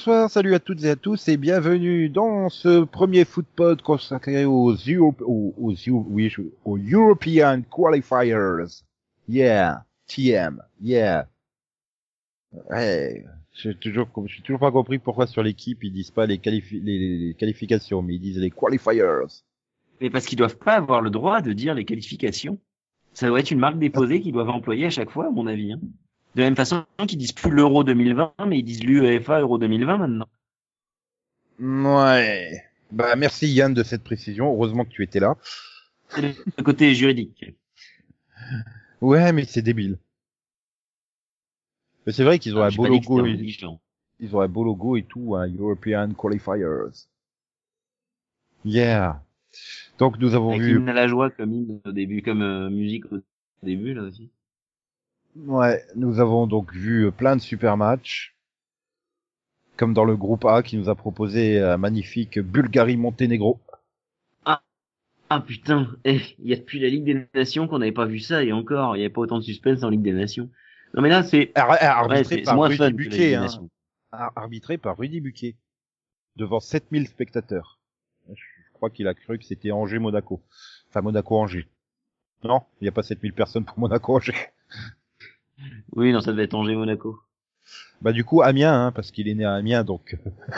Bonsoir, salut à toutes et à tous et bienvenue dans ce premier footpod consacré aux European Qualifiers. Yeah, TM, yeah. Ouais, j'ai toujours pas compris pourquoi sur l'équipe ils disent pas les qualifications, mais ils disent les qualifiers. Mais parce qu'ils doivent pas avoir le droit de dire les qualifications. Ça doit être une marque déposée qu'ils doivent employer à chaque fois, à mon avis. Hein. De la même façon qu'ils disent plus l'Euro 2020, mais ils disent l'UEFA Euro 2020 maintenant. Ouais. Bah merci Yann de cette précision. Heureusement que tu étais là. C'est le côté juridique. Ouais, mais c'est débile. Mais c'est vrai qu'ils ont Ah, un j'ai beau pas dit que c'était logo. intelligent. Ils ont un beau logo et tout, hein, European Qualifiers. Yeah. Donc nous avons Avec vu, l'hymne à la joie comme hymne au début, comme musique au début, là aussi. ouais, nous avons donc vu plein de super matchs, comme dans le groupe A qui nous a proposé un magnifique Bulgarie-Monténégro. Ah, ah putain, il y a depuis la Ligue des Nations qu'on n'avait pas vu ça, et encore, il n'y avait pas autant de suspense en Ligue des Nations. Non mais là, ouais, Arbitré c'est par moins Rudy fun que la Ligue Buquet, des hein. Nations. Arbitré par Rudy Buquet, devant 7000 spectateurs. Je crois qu'il a cru que c'était Angers-Monaco. Enfin, Monaco-Angers. Non, il n'y a pas 7000 personnes pour Monaco-Angers. Oui, non, ça devait être Angers-Monaco. Bah du coup, Amiens, hein, parce qu'il est né à Amiens, donc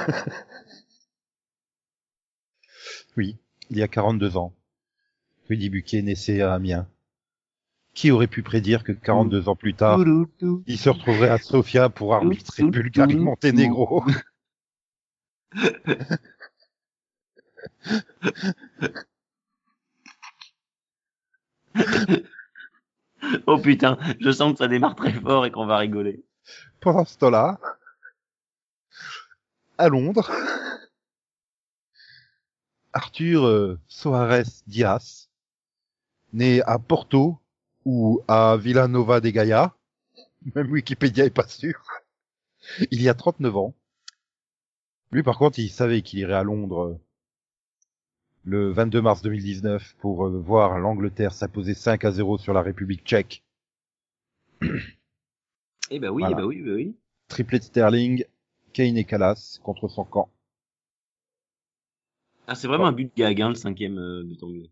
oui, il y a 42 ans. Rudy Buquet naissait à Amiens. Qui aurait pu prédire que 42 ans plus tard, il se retrouverait à Sofia pour arbitrer Bulgarie-Monténégro? Oh putain, je sens que ça démarre très fort et qu'on va rigoler. Pendant ce temps-là, à Londres, Arthur Soares Dias, né à Porto ou à Villanova de Gaia, même Wikipédia est pas sûr, il y a 39 ans. Lui, par contre, il savait qu'il irait à Londres le 22 mars 2019 pour voir l'Angleterre s'imposer 5-0 sur la République tchèque. Eh Voilà. ben oui, ben oui. Triplé de Sterling, Kane et Callas contre son camp. Ah, c'est vraiment Bon. un but de gag, hein, le cinquième but anglais.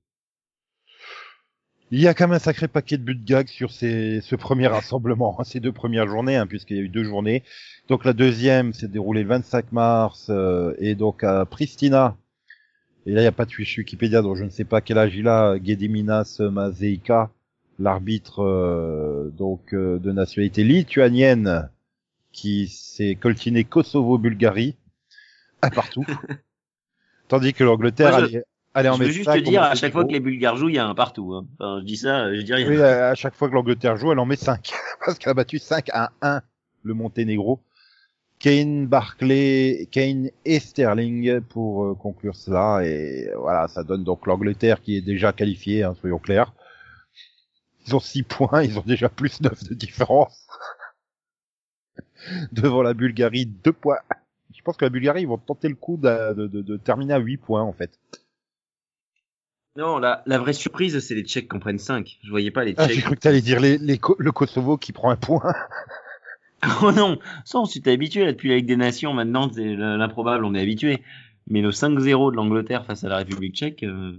Il y a quand même un sacré paquet de buts de gag sur ce premier rassemblement, ces deux premières journées, hein, puisqu'il y a eu 2 journées. Donc la deuxième s'est déroulée le 25 mars, et donc à Pristina. Et là, il n'y a pas de fiche Wikipédia, donc je ne sais pas quel âge il a, Gediminas Mazeika, l'arbitre de nationalité lituanienne, qui s'est coltiné Kosovo-Bulgarie, un partout. Tandis que l'Angleterre Moi, allait en je veux mettre juste te 5 au dire, à chaque fois que Monténégro. les Bulgares jouent, il y a un partout. Hein. Enfin, je dis ça, je dis rien. Oui, à chaque fois que l'Angleterre joue, elle en met 5. Parce qu'elle a battu 5-1 le Monténégro. Kane et Sterling pour conclure cela. Et voilà, ça donne donc l'Angleterre qui est déjà qualifiée, hein, soyons clairs. Ils ont 6 points, ils ont déjà plus 9 de différence. Devant la Bulgarie, 2 points. Je pense que la Bulgarie, ils vont tenter le coup de terminer à 8 points, en fait. Non, la vraie surprise, c'est les Tchèques qui en prennent 5. Je voyais pas les Ah, j'ai Tchèques. cru que t'allais dire le Kosovo qui prend un point. Oh non, ça, on s'est habitué là, depuis la Ligue des Nations. Maintenant, c'est l'improbable, on est habitué. Mais le 5-0 de l'Angleterre face à la République tchèque,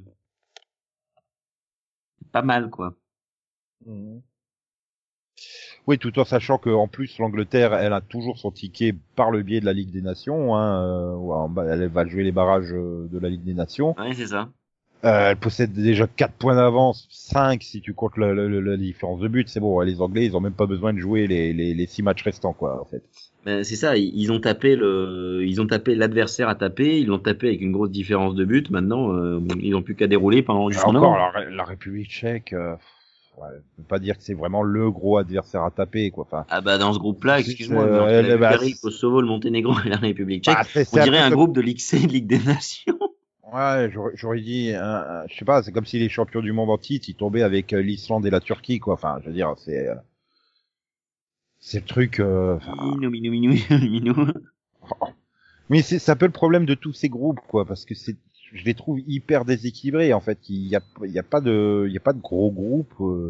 pas mal, quoi. Mhm. Oui, tout en sachant que en plus l'Angleterre, elle a toujours son ticket par le biais de la Ligue des Nations. Hein, elle va jouer les barrages de la Ligue des Nations. Ouais, c'est ça. Elle possède déjà 4 points d'avance, 5 si tu comptes la différence de but. C'est bon, les Anglais, ils ont même pas besoin de jouer les 6 matchs restants, quoi, en fait. Ben, c'est ça, ils ont tapé ils ont tapé l'adversaire à taper, ils l'ont tapé avec une grosse différence de but. Maintenant, ils n'ont plus qu'à dérouler pendant jusqu'en Encore, novembre. la République tchèque, ouais, je peux pas dire que c'est vraiment le gros adversaire à taper, quoi. Enfin, Ah bah dans ce groupe-là, excuse-moi, mais entre la elle, bah, Bulgarie, le Kosovo, le Monténégro et la République tchèque, on c'est un dirait peu un comme. groupe de Ligue C de Ligue des Nations. Ouais, j'aurais dit, je sais pas, c'est comme si les champions du monde en titre, ils tombaient avec l'Islande et la Turquie, quoi. Enfin, je veux dire, c'est le truc. Minou, minou, minou, minou. Mais c'est un peu le problème de tous ces groupes, quoi, parce que je les trouve hyper déséquilibrés, en fait. Il y a pas de gros groupes.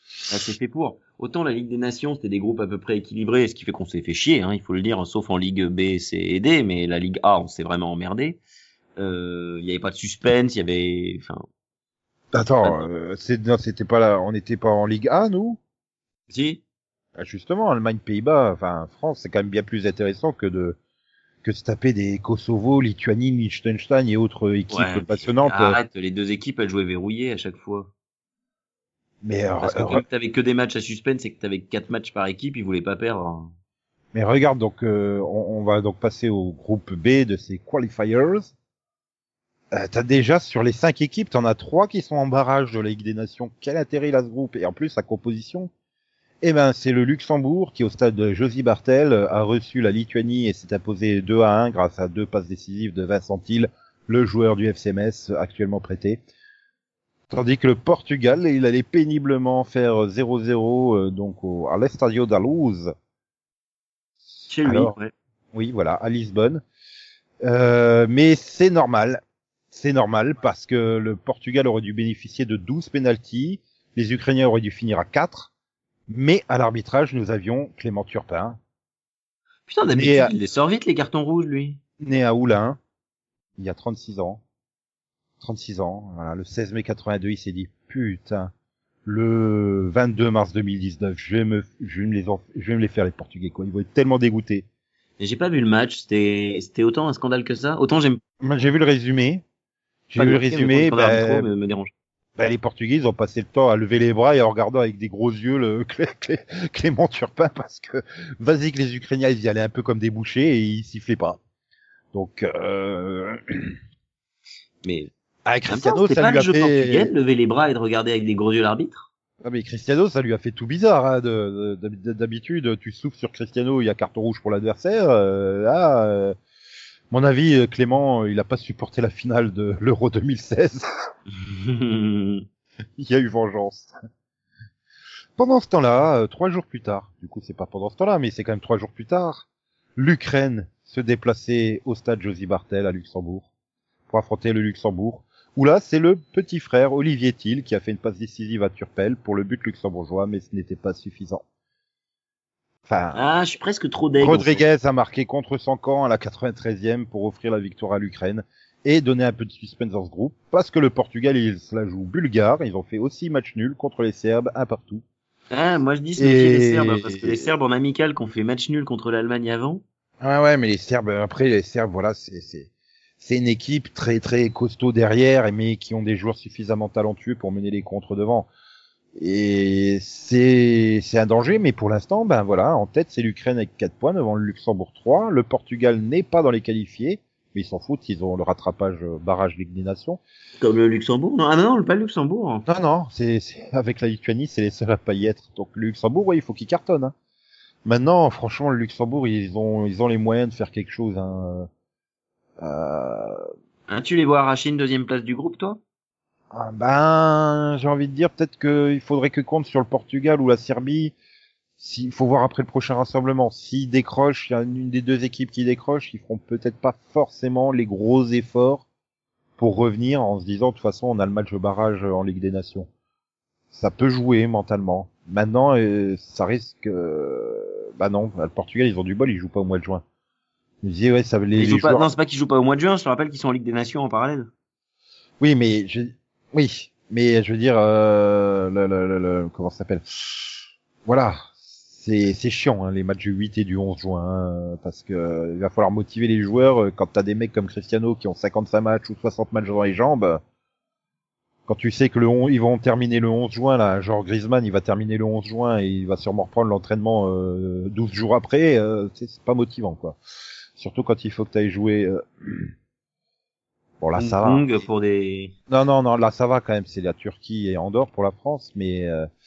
C'est fait pour. Autant la Ligue des Nations, c'était des groupes à peu près équilibrés, ce qui fait qu'on s'est fait chier, hein, il faut le dire, sauf en Ligue B, C et D, mais la Ligue A, on s'est vraiment emmerdé. Il y avait pas de suspense, il y avait, enfin, pas Attends, de... non, c'était pas là, on n'était pas en Ligue A, nous? Si, Ah, justement, Allemagne, Pays-Bas, enfin, France, c'est quand même bien plus intéressant que de se taper des Kosovo, Lituanie, Liechtenstein et autres équipes ouais, mais passionnantes. arrête, les deux équipes, elles jouaient verrouillées à chaque fois. Mais, Parce que comme t'avais que des matchs à suspense et que t'avais 4 matchs par équipe, ils voulaient pas perdre, hein. mais regarde, donc, on va donc passer au groupe B de ces qualifiers. T'as déjà sur les 5 équipes, t'en as 3 qui sont en barrage de la Ligue des Nations. Quel intérêt il a ce groupe? Et en plus, sa composition, eh ben, c'est le Luxembourg qui, au stade de Josy Bartel, a reçu la Lituanie et s'est imposé 2-1 grâce à 2 passes décisives de Vincent Thiel, le joueur du FC Metz actuellement prêté. Tandis que le Portugal, il allait péniblement faire 0-0 à l'Estadio da Luz. Chez lui, Alors, ouais. oui, voilà, à Lisbonne. Mais c'est normal. C'est normal parce que le Portugal aurait dû bénéficier de 12 pénaltys, les Ukrainiens auraient dû finir à 4, mais à l'arbitrage, nous avions Clément Turpin, Putain, né d'habitude, à, il les sort vite, les cartons rouges, lui. né à Oulin, il y a 36 ans. 36 ans, voilà, le 16 mai 82, il s'est dit, putain, le 22 mars 2019, je vais me les faire les Portugais, quoi. Ils vont être tellement dégoûtés. Et j'ai pas vu le match, c'était autant un scandale que ça. Autant j'aime Moi, j'ai vu le résumé. J'ai pas vu le le hockey, mais autant les résumé, scandales arbitraux me dérange. les Portugais, ils ont passé le temps à lever les bras et en regardant avec des gros yeux le Clément Turpin parce que vas-y que les Ukrainiens ils y allaient un peu comme des bouchers et ils sifflaient pas. Donc Mais, en même temps, Cristiano c'était ça pas lui le a jeu portugais de fait lever les bras et de regarder avec des gros yeux l'arbitre. mais Cristiano ça lui a fait tout bizarre hein, d'habitude tu souffles sur Cristiano il y a carton rouge pour l'adversaire mon avis Clément il a pas supporté la finale de l'Euro 2016. Il y a eu vengeance. Pendant ce temps-là, 3 jours plus tard, du coup c'est pas pendant ce temps-là, mais c'est quand même 3 jours plus tard, l'Ukraine se déplaçait au stade Josy Bartel à Luxembourg pour affronter le Luxembourg, où là c'est le petit frère Olivier Thiel qui a fait une passe décisive à Turpel pour le but luxembourgeois, mais ce n'était pas suffisant. Enfin, Ah, je suis presque trop deg, en fait. Rodriguez a marqué contre son camp à la 93e pour offrir la victoire à l'Ukraine et donner un peu de suspense dans ce groupe, parce que le Portugal, ils se la jouent bulgare, ils ont fait aussi match nul contre les Serbes, un partout. Ah, moi je dis se méfier des Serbes, parce que les Et Serbes en amical qui ont fait match nul contre l'Allemagne avant. ah ouais, mais les Serbes, après les Serbes, voilà, c'est une équipe très très costaud derrière, mais qui ont des joueurs suffisamment talentueux pour mener les contres devant. Et c'est un danger, mais pour l'instant, ben voilà, en tête c'est l'Ukraine avec 4 points devant le Luxembourg 3. Le Portugal n'est pas dans les qualifiés, mais ils s'en foutent, ils ont le rattrapage barrage Ligue des Nations. Comme le Luxembourg. Non, ah non, pas le Luxembourg. Non, non, avec la Lituanie, c'est les seuls à pas y être. Donc le Luxembourg, ouais, il faut qu'ils cartonnent. Hein. Maintenant, franchement, le Luxembourg, ils ont les moyens de faire quelque chose. Hein. Hein, tu les vois arracher une deuxième place du groupe, toi? Ben, j'ai envie de dire peut-être qu'il faudrait que compte sur le Portugal ou la Serbie. Il faut voir après le prochain rassemblement. S'ils décrochent, il y a une des deux équipes qui décroche, ils feront peut-être pas forcément les gros efforts pour revenir en se disant de toute façon on a le match de barrage en Ligue des Nations. Ça peut jouer mentalement. Maintenant, ça risque. Bah non, le Portugal ils ont du bol, ils jouent pas au mois de juin. Je me disais ouais, ça Ils les jouent pas, joueurs. non, c'est pas qu'ils jouent pas au mois de juin, je te rappelle qu'ils sont en Ligue des Nations en parallèle. Oui, oui, mais je veux dire, comment ça s'appelle? Voilà, c'est chiant hein, les matchs du 8 et du 11 juin, hein, parce que il va falloir motiver les joueurs quand t'as des mecs comme Cristiano qui ont 55 matchs ou 60 matchs dans les jambes. Quand tu sais que ils vont terminer le 11 juin là, genre Griezmann, il va terminer le 11 juin et il va sûrement reprendre l'entraînement 12 jours après, c'est pas motivant quoi. Surtout quand il faut que tu ailles jouer. Bon là Hong ça va. Kong pour des... Non non non là ça va quand même. C'est la Turquie et Andorre pour la France, mais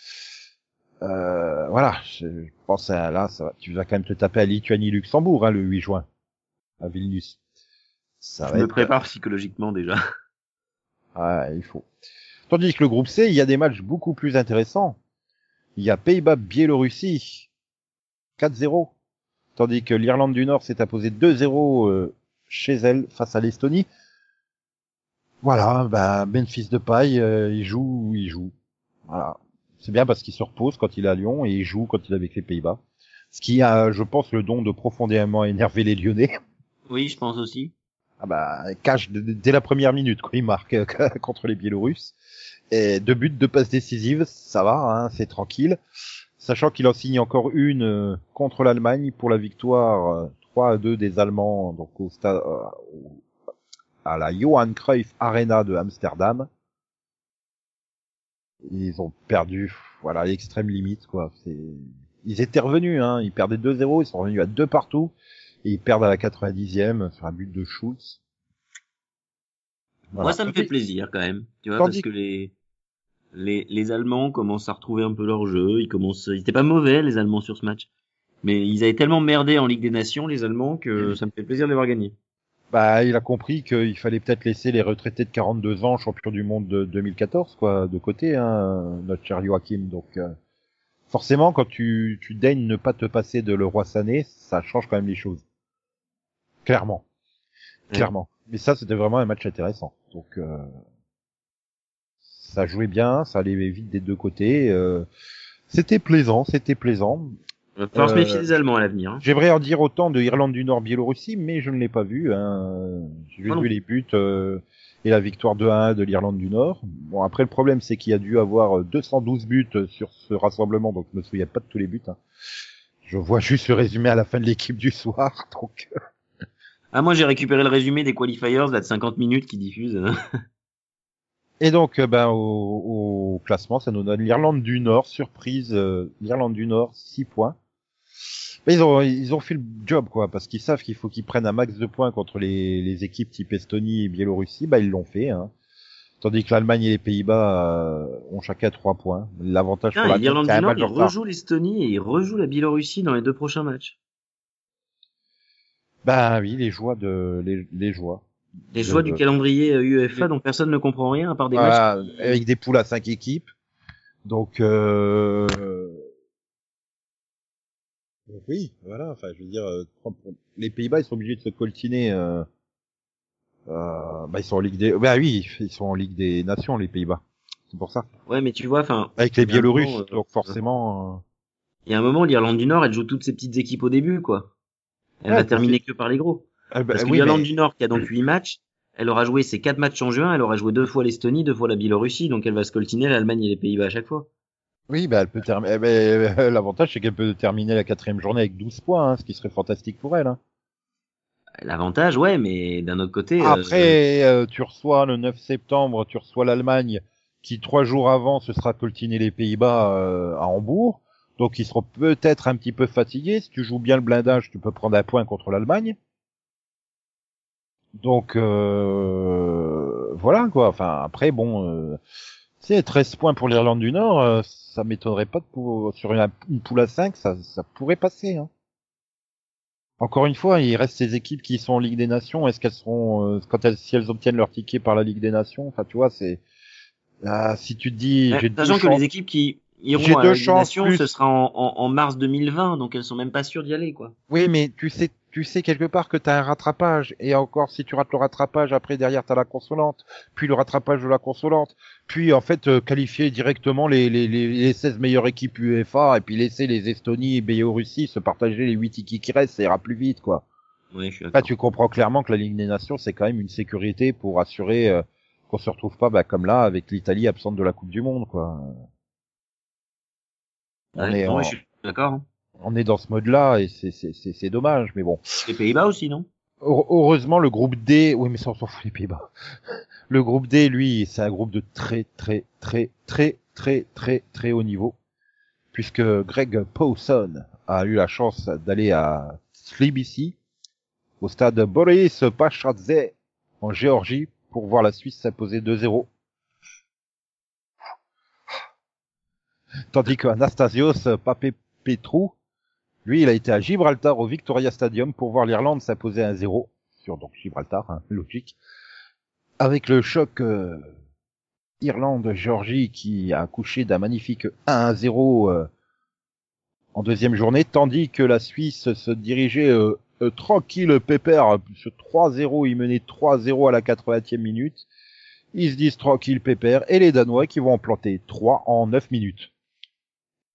voilà. Je pense à là ça va. Tu vas quand même te taper à Lituanie-Luxembourg hein, le 8 juin à Vilnius. Ça Je va me être. prépare psychologiquement déjà. Ah, il faut. Tandis que le groupe C, il y a des matchs beaucoup plus intéressants. Il y a Pays-Bas-Biélorussie 4-0. Tandis que l'Irlande du Nord s'est imposée 2-0 chez elle face à l'Estonie. Voilà, bah Memphis Depay, il joue. Voilà. C'est bien parce qu'il se repose quand il est à Lyon et il joue quand il est avec les Pays-Bas. Ce qui a, je pense, le don de profondément énerver les Lyonnais. Oui, je pense aussi. Ah bah, cache dès la première minute, quoi. Il marque contre les Biélorusses. Et 2 buts, 2 passes décisives, ça va, hein, c'est tranquille. Sachant qu'il en signe encore une contre l'Allemagne pour la victoire 3-2 des Allemands, donc au stade, à la Johan Cruyff Arena de Amsterdam. Ils ont perdu, voilà, à l'extrême limite, quoi. Ils étaient revenus, hein. Ils perdaient 2-0, ils sont revenus à 2 partout. Et ils perdent à la 90e sur un but de Schulz. Voilà. Moi, ça me fait plaisir quand même, tu vois, Tandis parce que les Allemands commencent à retrouver un peu leur jeu. Ils étaient pas mauvais les Allemands sur ce match, mais ils avaient tellement merdé en Ligue des Nations les Allemands que ça me fait plaisir de les voir gagner. bah, il a compris qu'il fallait peut-être laisser les retraités de 42 ans, champions du monde de 2014, quoi, de côté, hein, notre cher Joachim. Donc, forcément, quand tu daignes ne pas te passer de Leroy Sané, ça change quand même les choses. Clairement. Ouais. Clairement. Mais ça, c'était vraiment un match intéressant. Donc, ça jouait bien, ça allait vite des deux côtés. C'était plaisant, c'était plaisant. Il va falloir se méfier des Allemands à l'avenir. Hein. J'aimerais en dire autant de Irlande du Nord, Biélorussie, mais je ne l'ai pas vu. Hein. J'ai juste vu les buts et la victoire 2-1 de l'Irlande du Nord. Bon, après, le problème, c'est qu'il y a dû avoir 212 buts sur ce rassemblement, donc je me souviens pas de tous les buts. Hein. Je vois juste le résumé à la fin de l'équipe du soir, donc... Ah, moi, j'ai récupéré le résumé des qualifiers, là, de 50 minutes qui diffusent. Et donc, au classement, ça nous donne l'Irlande du Nord, surprise, l'Irlande du Nord, 6 points. Mais ils ont fait le job, quoi, parce qu'ils savent qu'il faut qu'ils prennent un max de points contre les équipes type Estonie et Biélorussie, bah ils l'ont fait, hein. Tandis que l'Allemagne et les Pays-Bas ont chacun 3 points. L'avantage pour l'Allemagne, l'Irlande c'est du un Nord, match ils en retard. rejouent l'Estonie et ils rejouent la Biélorussie dans les 2 prochains matchs. Bah oui, les joies de les joies. Les choix du calendrier UEFA dont personne ne comprend rien à part des matchs. Voilà, avec des poules à 5 équipes. Donc oui, voilà, enfin je veux dire les Pays-Bas ils sont obligés de se coltiner bah ils sont en Ligue des bah oui, ils sont en Ligue des Nations les Pays-Bas. C'est pour ça. Ouais, mais tu vois, enfin, Avec les il y a un Biélorusses, moment, donc forcément il y a un moment, l'Irlande du Nord, elle joue toutes ses petites équipes au début, quoi. Elle va terminer que par les gros. Parce que oui l'Irlande mais du Nord, qui a donc 8 matchs, elle aura joué ses 4 matchs en juin, elle aura joué 2 fois l'Estonie, 2 fois la Biélorussie, donc elle va scoltiner l'Allemagne et les Pays-Bas à chaque fois. oui, bah elle peut terminer l'avantage c'est qu'elle peut terminer la 4e journée avec 12 points, hein, ce qui serait fantastique pour elle hein. L'avantage, ouais, mais d'un autre côté, Après, tu reçois le 9 septembre, tu reçois l'Allemagne, qui 3 jours avant se sera coltiné les Pays-Bas à Hambourg. Donc ils seront peut-être un petit peu fatigués. Si tu joues bien le blindage, tu peux prendre un point contre l'Allemagne. Donc voilà quoi. Enfin après bon, c'est 13 points pour l'Irlande du Nord, ça m'étonnerait pas sur une poule à 5, ça pourrait passer. Hein. Encore une fois, il reste ces équipes qui sont en Ligue des Nations. Est-ce qu'elles seront, si elles obtiennent leur ticket par la Ligue des Nations, enfin, tu vois, c'est, si tu te dis, j'ai deux sachant que chances, les équipes qui j'ai iront à deux la Ligue des chances Nations, plus. ce sera en mars 2020, donc elles sont même pas sûres d'y aller, quoi. Oui, mais tu sais quelque part que t'as un rattrapage. Et encore, si tu rates le rattrapage, après derrière t'as la consolante, puis le rattrapage de la consolante, puis en fait qualifier directement les 16 meilleures équipes UEFA et puis laisser les Estonies et Biélorussie se partager les 8 tickets qui restent, ça ira plus vite, quoi. Ouais, je suis Là, d'accord. tu comprends clairement que la Ligue des Nations, c'est quand même une sécurité pour assurer qu'on se retrouve pas comme là avec l'Italie absente de la Coupe du Monde, quoi. On Ouais, est non, ouais, je suis d'accord. Hein. on est dans ce mode-là et c'est dommage, mais bon. Les Pays-Bas aussi, non? Heureusement, le groupe D, oui, mais ça on s'en fout les Pays-Bas. Le groupe D, lui, c'est un groupe de très haut niveau, puisque Greg Pawson a eu la chance d'aller à Tbilisi, au stade Boris Pakhradze en Géorgie pour voir la Suisse s'imposer 2-0. Tandis que Anastasios Papapetrou, lui, il a été à Gibraltar au Victoria Stadium pour voir l'Irlande s'imposer 1-0 sur donc Gibraltar, hein, logique. Avec le choc Irlande-Géorgie qui a accouché d'un magnifique 1-0 en deuxième journée, tandis que la Suisse se dirigeait tranquille pépère sur 3-0, il menait 3-0 à la 80e minute. Ils se disent tranquille pépère et les Danois qui vont en planter 3 en 9 minutes.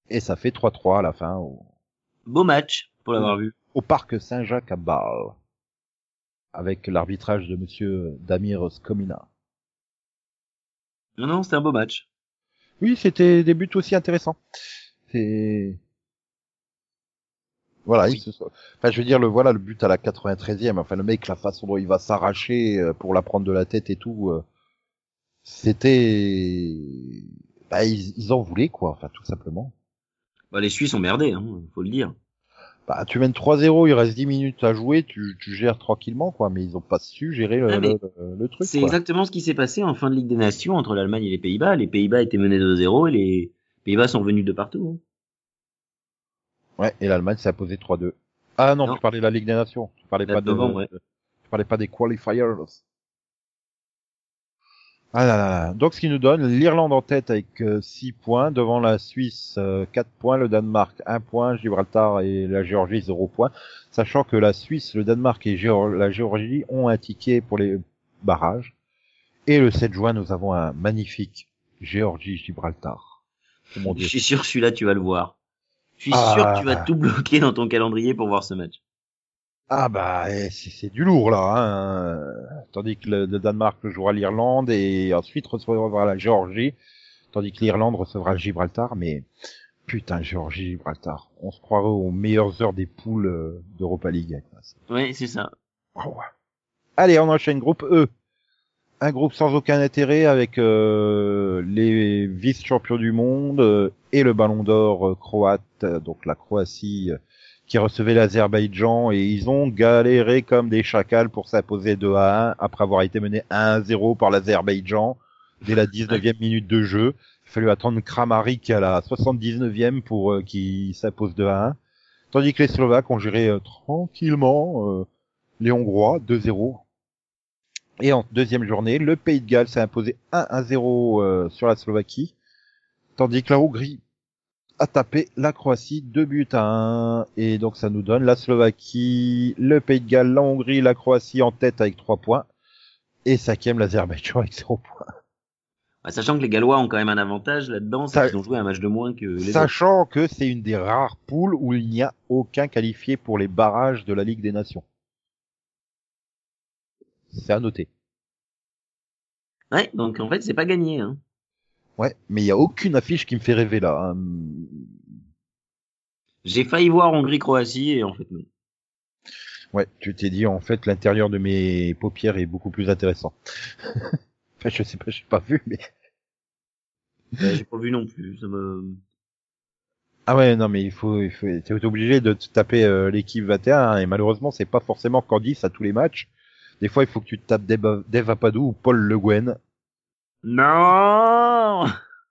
Et ça fait 3-3 à la fin Beau match, pour l'avoir vu. au parc Saint-Jacques à Bâle. Avec l'arbitrage de monsieur Damir Skomina. Non, c'était un beau match. Oui, c'était des buts aussi intéressants. C'est, voilà, Oui. enfin, je veux dire, voilà, le but à la 93e. Enfin, le mec, la façon dont il va s'arracher pour la prendre de la tête et tout, c'était, bah, ils en voulaient, quoi. Enfin, tout simplement. Bah, les Suisses ont merdé, hein, faut le dire. Bah, tu mènes 3-0, il reste 10 minutes à jouer, tu gères tranquillement, quoi. Mais ils ont pas su gérer Ah, mais le truc, c'est quoi. exactement ce qui s'est passé en fin de Ligue des Nations entre l'Allemagne et les Pays-Bas. Les Pays-Bas étaient menés 2-0 et les Pays-Bas sont venus de partout. Ouais, et l'Allemagne s'est imposée 3-2. Ah non, tu Non, parlais de la Ligue des Nations. Tu parlais pas date novembre, ouais. tu parlais pas des qualifiers. Ah là là là. Donc ce qui nous donne l'Irlande en tête avec 6 points, devant la Suisse 4 points, le Danemark 1 point, Gibraltar et la Géorgie 0 points, sachant que la Suisse, le Danemark et la Géorgie ont un ticket pour les barrages. Et le 7 juin, nous avons un magnifique Géorgie-Gibraltar. Oh mon Je Dieu. suis sûr que celui-là, tu vas le voir. Je suis sûr que tu vas Ah, tout bloquer dans ton calendrier pour voir ce match. ah bah c'est du lourd là, hein. Tandis que le Danemark jouera l'Irlande et ensuite recevra la Géorgie, tandis que l'Irlande recevra le Gibraltar. Mais putain, Géorgie, Gibraltar, on se croirait aux meilleures heures des poules d'Europa League. Quoi. Ouais, c'est ça. Oh, ouais. Allez, on enchaîne groupe E. Un groupe sans aucun intérêt avec les vice-champions du monde et le Ballon d'Or croate, donc la Croatie qui recevait l'Azerbaïdjan, et ils ont galéré comme des chacals pour s'imposer 2-1 après avoir été mené 1-0 par l'Azerbaïdjan dès la 19e minute de jeu. Il a fallu attendre Kramaric à la 79e pour qu'il s'impose 2-1. Tandis que les Slovaques ont géré tranquillement les Hongrois 2-0. Et en deuxième journée, le Pays de Galles s'est imposé 1-0 sur la Slovaquie, tandis que la Hongrie a tapé la Croatie 2-1. Et donc ça nous donne la Slovaquie, le Pays de Galles, la Hongrie, la Croatie en tête avec 3 points, et cinquième l'Azerbaïdjan avec 0 points. Bah, sachant que les Gallois ont quand même un avantage là-dedans, c'est Ça, qu'ils ont joué un match de moins que les autres. sachant que c'est une des rares poules où il n'y a aucun qualifié pour les barrages de la Ligue des Nations. C'est à noter. Ouais, donc en fait, c'est pas gagné. Hein. Ouais, mais il n'y a aucune affiche qui me fait rêver là. Hein. J'ai failli voir Hongrie-Croatie et en fait non. Ouais, tu t'es dit en fait l'intérieur de mes paupières est beaucoup plus intéressant. Enfin, je sais pas, j'ai pas vu, mais J'ai pas vu non plus. Ça me... ah ouais, non, mais t'es obligé de te taper l'équipe 21 hein, et malheureusement c'est pas forcément Candice à tous les matchs. Des fois il faut que tu te tapes Dave Apadou ou Paul Le Guen Non.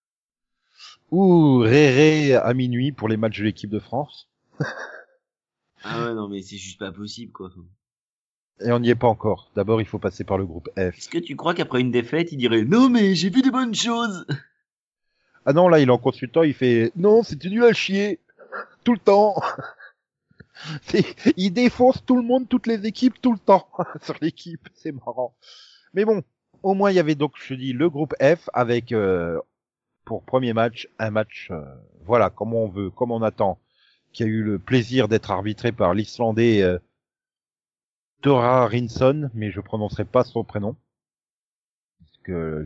ou Réré à minuit pour les matchs de l'équipe de France. Ah ouais, non mais c'est juste pas possible quoi. Et on n'y est pas encore. D'abord il faut passer par le groupe F. Est-ce que tu crois qu'après une défaite, il dirait non mais j'ai vu des bonnes choses? Ah non, là il est en consultant, il fait non, c'était nul à chier tout le temps. Il défonce tout le monde, toutes les équipes, tout le temps sur l'équipe. C'est marrant. Mais bon, au moins il y avait donc, je dis, le groupe F avec pour premier match un match, voilà, comme on veut, comme on attend, qui a eu le plaisir d'être arbitré par l'Islandais Tora Rinsson, mais je prononcerai pas son prénom. Parce que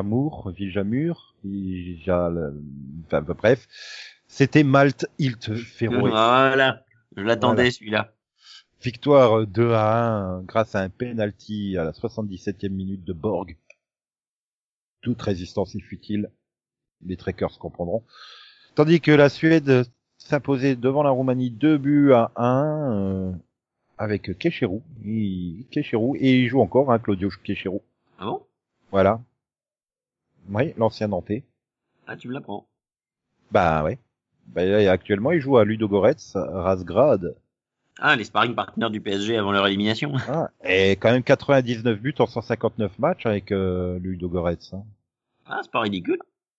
enfin, bref, c'était Malte Hilt Feroe. Voilà, je Voilà. l'attendais celui-là. Victoire 2-1 grâce à un penalty à la 77e minute de Borg. Toute résistance est futile. Les trekkers comprendront. Tandis que la Suède s'imposait devant la Roumanie 2-1 avec Kecheru. Kecheru et il joue encore, hein, Claudio Kecheru. Ah bon? Voilà. Oui, l'ancien Nantais. Ah tu me l'apprends. Bah ouais. Bah, là, actuellement, il joue à Ludogorets, Razgrad. Ah les sparring partners du PSG avant leur élimination. Ah, et quand même 99 buts en 159 matchs avec Ludogorets. Hein. Ah c'est pas ridicule.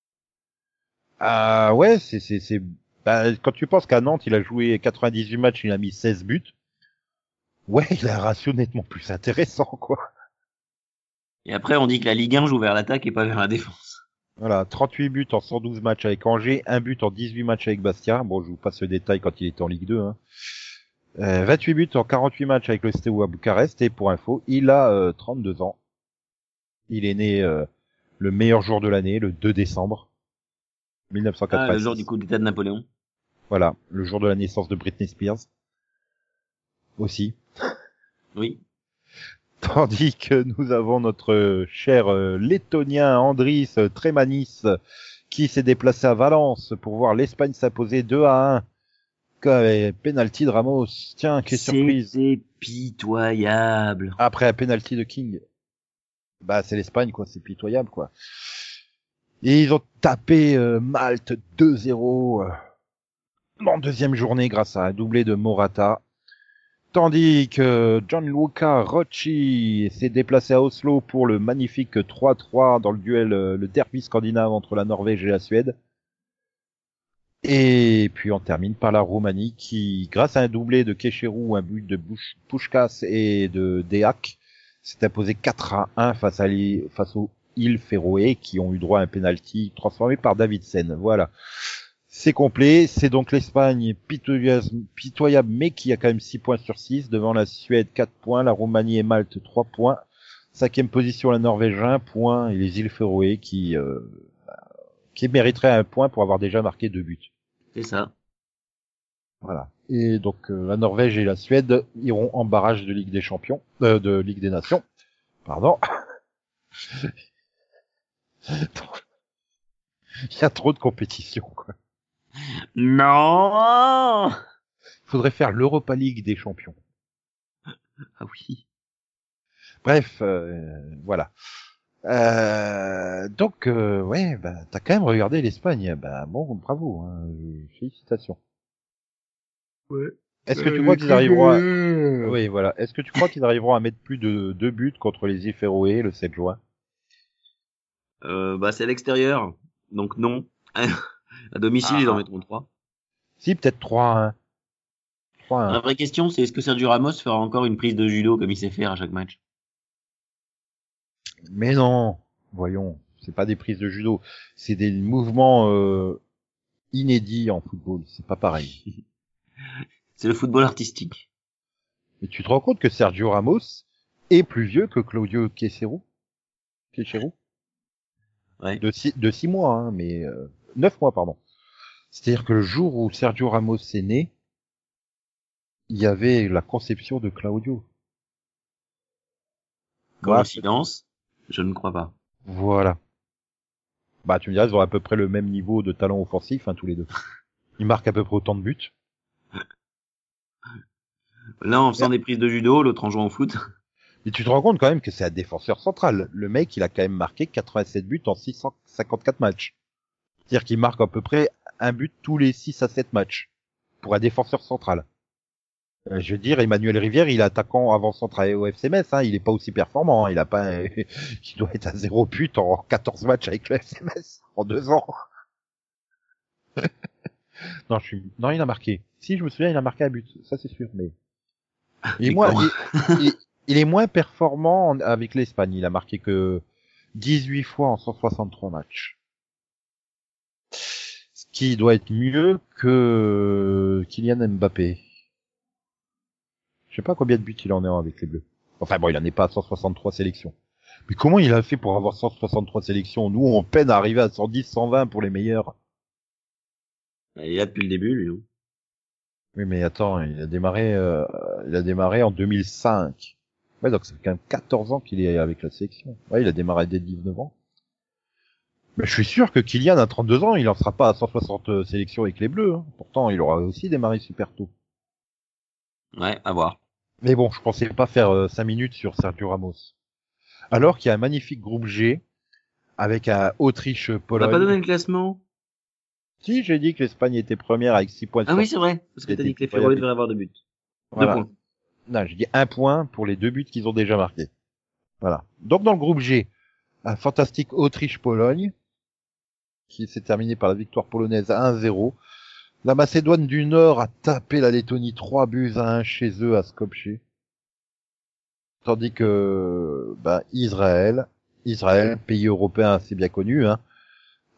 Ah ouais, bah, quand tu penses qu'à Nantes, il a joué 98 matchs, il a mis 16 buts. Ouais, il a un ratio nettement plus intéressant, quoi. Et après on dit que la Ligue 1 joue vers l'attaque et pas vers la défense. Voilà, 38 buts en 112 matchs avec Angers, un but en 18 matchs avec Bastia. Bon, je vous passe le détail quand il était en Ligue 2. Hein. 28 buts en 48 matchs avec le Steaua Bucarest. Et pour info, il a 32 ans. Il est né le meilleur jour de l'année, le 2 décembre Ah, le jour du 1986. coup d'État de Napoléon. Voilà, le jour de la naissance de Britney Spears aussi. Oui. Tandis que nous avons notre cher lettonien Andris Tremanis qui s'est déplacé à Valence pour voir l'Espagne s'imposer 2-1. Penalty de Ramos. Tiens, quelle surprise. C'était pitoyable. Après un penalty de King. Bah, c'est l'Espagne, quoi. C'est pitoyable, quoi. Et ils ont tapé Malte 2-0 en deuxième journée grâce à un doublé de Morata. Tandis que Gianluca Rocci s'est déplacé à Oslo pour le magnifique 3-3 dans le duel, le derby scandinave entre la Norvège et la Suède. Et puis on termine par la Roumanie qui, grâce à un doublé de Kecheru, un but de Puskás et de Deac, s'est imposé 4-1 face aux îles Féroé qui ont eu droit à un penalty transformé par Davidsen. Voilà. C'est complet. C'est donc l'Espagne pitoyable mais qui a quand même 6 points sur 6 devant la Suède 4 points, la Roumanie et Malte 3 points. Cinquième position la Norvège 1 point et les îles Féroé qui mériteraient un point pour avoir déjà marqué 2 buts. C'est ça. Voilà. Et donc la Norvège et la Suède iront en barrage de Ligue des Champions, de Ligue des Nations. Pardon. Il y a trop de compétition, quoi. Non! Faudrait faire l'Europa League des champions. Ah oui. Bref, voilà. Donc ouais, bah t'as quand même regardé l'Espagne. Bah bon, bravo, hein, félicitations. Ouais. Est-ce que tu crois qu'ils arriveront à... Oui, voilà. Est-ce que tu crois qu'ils arriveront à mettre plus de 2 buts contre les îles Féroé le 7 juin? Bah, c'est à l'extérieur. Donc non. À domicile, ils en Ah. mettront 3. Si, peut-être 3-1. La 3-1. vraie question, c'est est-ce que Sergio Ramos fera encore une prise de judo comme il sait faire à chaque match? Mais non, voyons, c'est pas des prises de judo, c'est des mouvements inédits en football, c'est pas pareil. C'est le football artistique. Mais tu te rends compte que Sergio Ramos est plus vieux que Claudio Queijeru Ouais. de 6 mois, hein, mais 9 mois, pardon. C'est-à-dire que le jour où Sergio Ramos est né, il y avait la conception de Claudio. Moi, Coïncidence? Je ne crois pas. voilà. Bah, tu me diras, ils ont à peu près le même niveau de talent offensif, hein, tous les deux. Ils marquent à peu près autant de buts. L'un en faisant des prises de judo, l'autre en jouant au foot. Et tu te rends compte quand même que c'est un défenseur central. Le mec, il a quand même marqué 87 buts en 654 matchs. C'est-à-dire qu'il marque à peu près un but tous les 6 à 7 matchs. Pour un défenseur central. Je veux dire, Emmanuel Rivière, il est attaquant avant-centre au FC Metz, hein. Il est pas aussi performant, hein. Il a pas, il doit être à 0 but en 14 matchs avec le FC Metz. En 2 ans. Non, il a marqué. Si, je me souviens, il a marqué un but. Ça, c'est sûr, mais. Il est Mais moins, quand? il est moins performant avec l'Espagne. Il a marqué que 18 fois en 163 matchs. Ce qui doit être mieux que Kylian Mbappé. Je sais pas combien de buts il en est avec les Bleus. Enfin bon, il en est pas à 163 sélections. Mais comment il a fait pour avoir 163 sélections? Nous, on peine à arriver à 110, 120 pour les meilleurs. Il est là depuis le début, lui. Oui, mais attends, il a démarré en 2005. Ouais, donc ça fait quand même 14 ans qu'il est avec la sélection. Ouais, il a démarré dès 19 ans. Mais je suis sûr que Kylian, à 32 ans, il en sera pas à 160 sélections avec les Bleus, hein. Pourtant, il aura aussi démarré super tôt. Ouais, à voir. Mais bon, je pensais pas faire 5 minutes sur Sergio Ramos. Alors qu'il y a un magnifique groupe G avec un On n'a pas donné Autriche-Pologne. le classement. Si, j'ai dit que l'Espagne était première avec 6 points Ah sur oui, 6. c'est vrai. Parce que t'as C'était dit que les Féroé pitoyable. devraient avoir 2 buts. 2 Voilà. points. Non, j'ai dit 1 point pour les 2 buts qu'ils ont déjà marqués. Voilà. Donc dans le groupe G, un fantastique Autriche-Pologne qui s'est terminé par la victoire polonaise 1-0. La Macédoine du Nord a tapé la Lettonie 3-1 chez eux à Skopje. Tandis que Israël, pays européen assez bien connu, hein,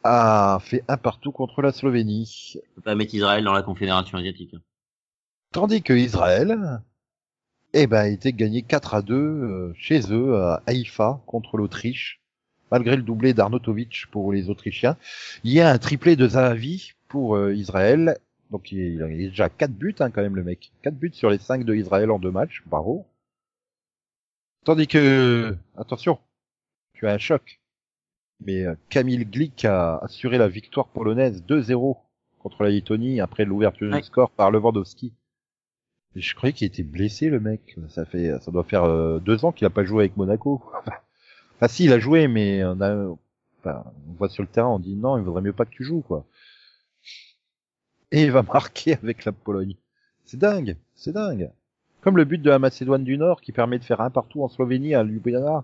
a fait un partout contre la Slovénie. On peut pas mettre Israël dans la Confédération asiatique. Tandis que Israël, eh ben, a été gagné 4-2 chez eux à Haïfa contre l'Autriche. Malgré le doublé d'Arnautovic pour les Autrichiens. Il y a un triplé de Zahavi pour Israël. Donc il a déjà 4 buts quand même le mec. 4 buts sur les 5 de Israël en 2 matchs. Bravo. Tandis que, attention, tu as un choc. Mais Kamil Glik a assuré la victoire polonaise 2-0 contre la Lettonie après l'ouverture du score par Lewandowski. Et je croyais qu'il était blessé le mec. Ça doit faire 2 ans qu'il a pas joué avec Monaco. Enfin si, il a joué, mais on voit sur le terrain, on dit non, il vaudrait mieux pas que tu joues, quoi. Et il va marquer avec la Pologne. C'est dingue, c'est dingue. Comme le but de la Macédoine du Nord qui permet de faire un partout en Slovénie à Ljubljana.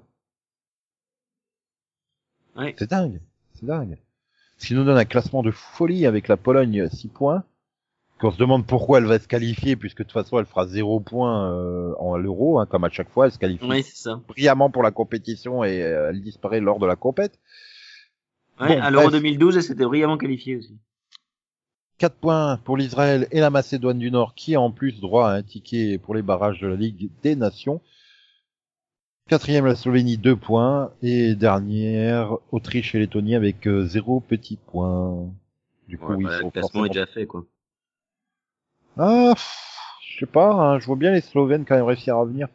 Ouais. C'est dingue, c'est dingue. Ce qui nous donne un classement de folie avec la Pologne 6 points. Qu'on se demande pourquoi elle va se qualifier, puisque de toute façon elle fera 0 points en l'Euro, comme à chaque fois, elle se qualifie brillamment pour la compétition et elle disparaît lors de la compète. Ouais, à l'Euro 2012, elle s'était brillamment qualifiée aussi. 4 points pour l'Israël et la Macédoine du Nord, qui a en plus droit à un ticket pour les barrages de la Ligue des Nations. 4e la Slovénie, 2 points. Et dernière, Autriche et Lettonie avec 0 petit point. Du coup, ouais, le classement est déjà fait, quoi. Ah, je sais pas, hein, je vois bien les Slovènes quand même réussir à venir.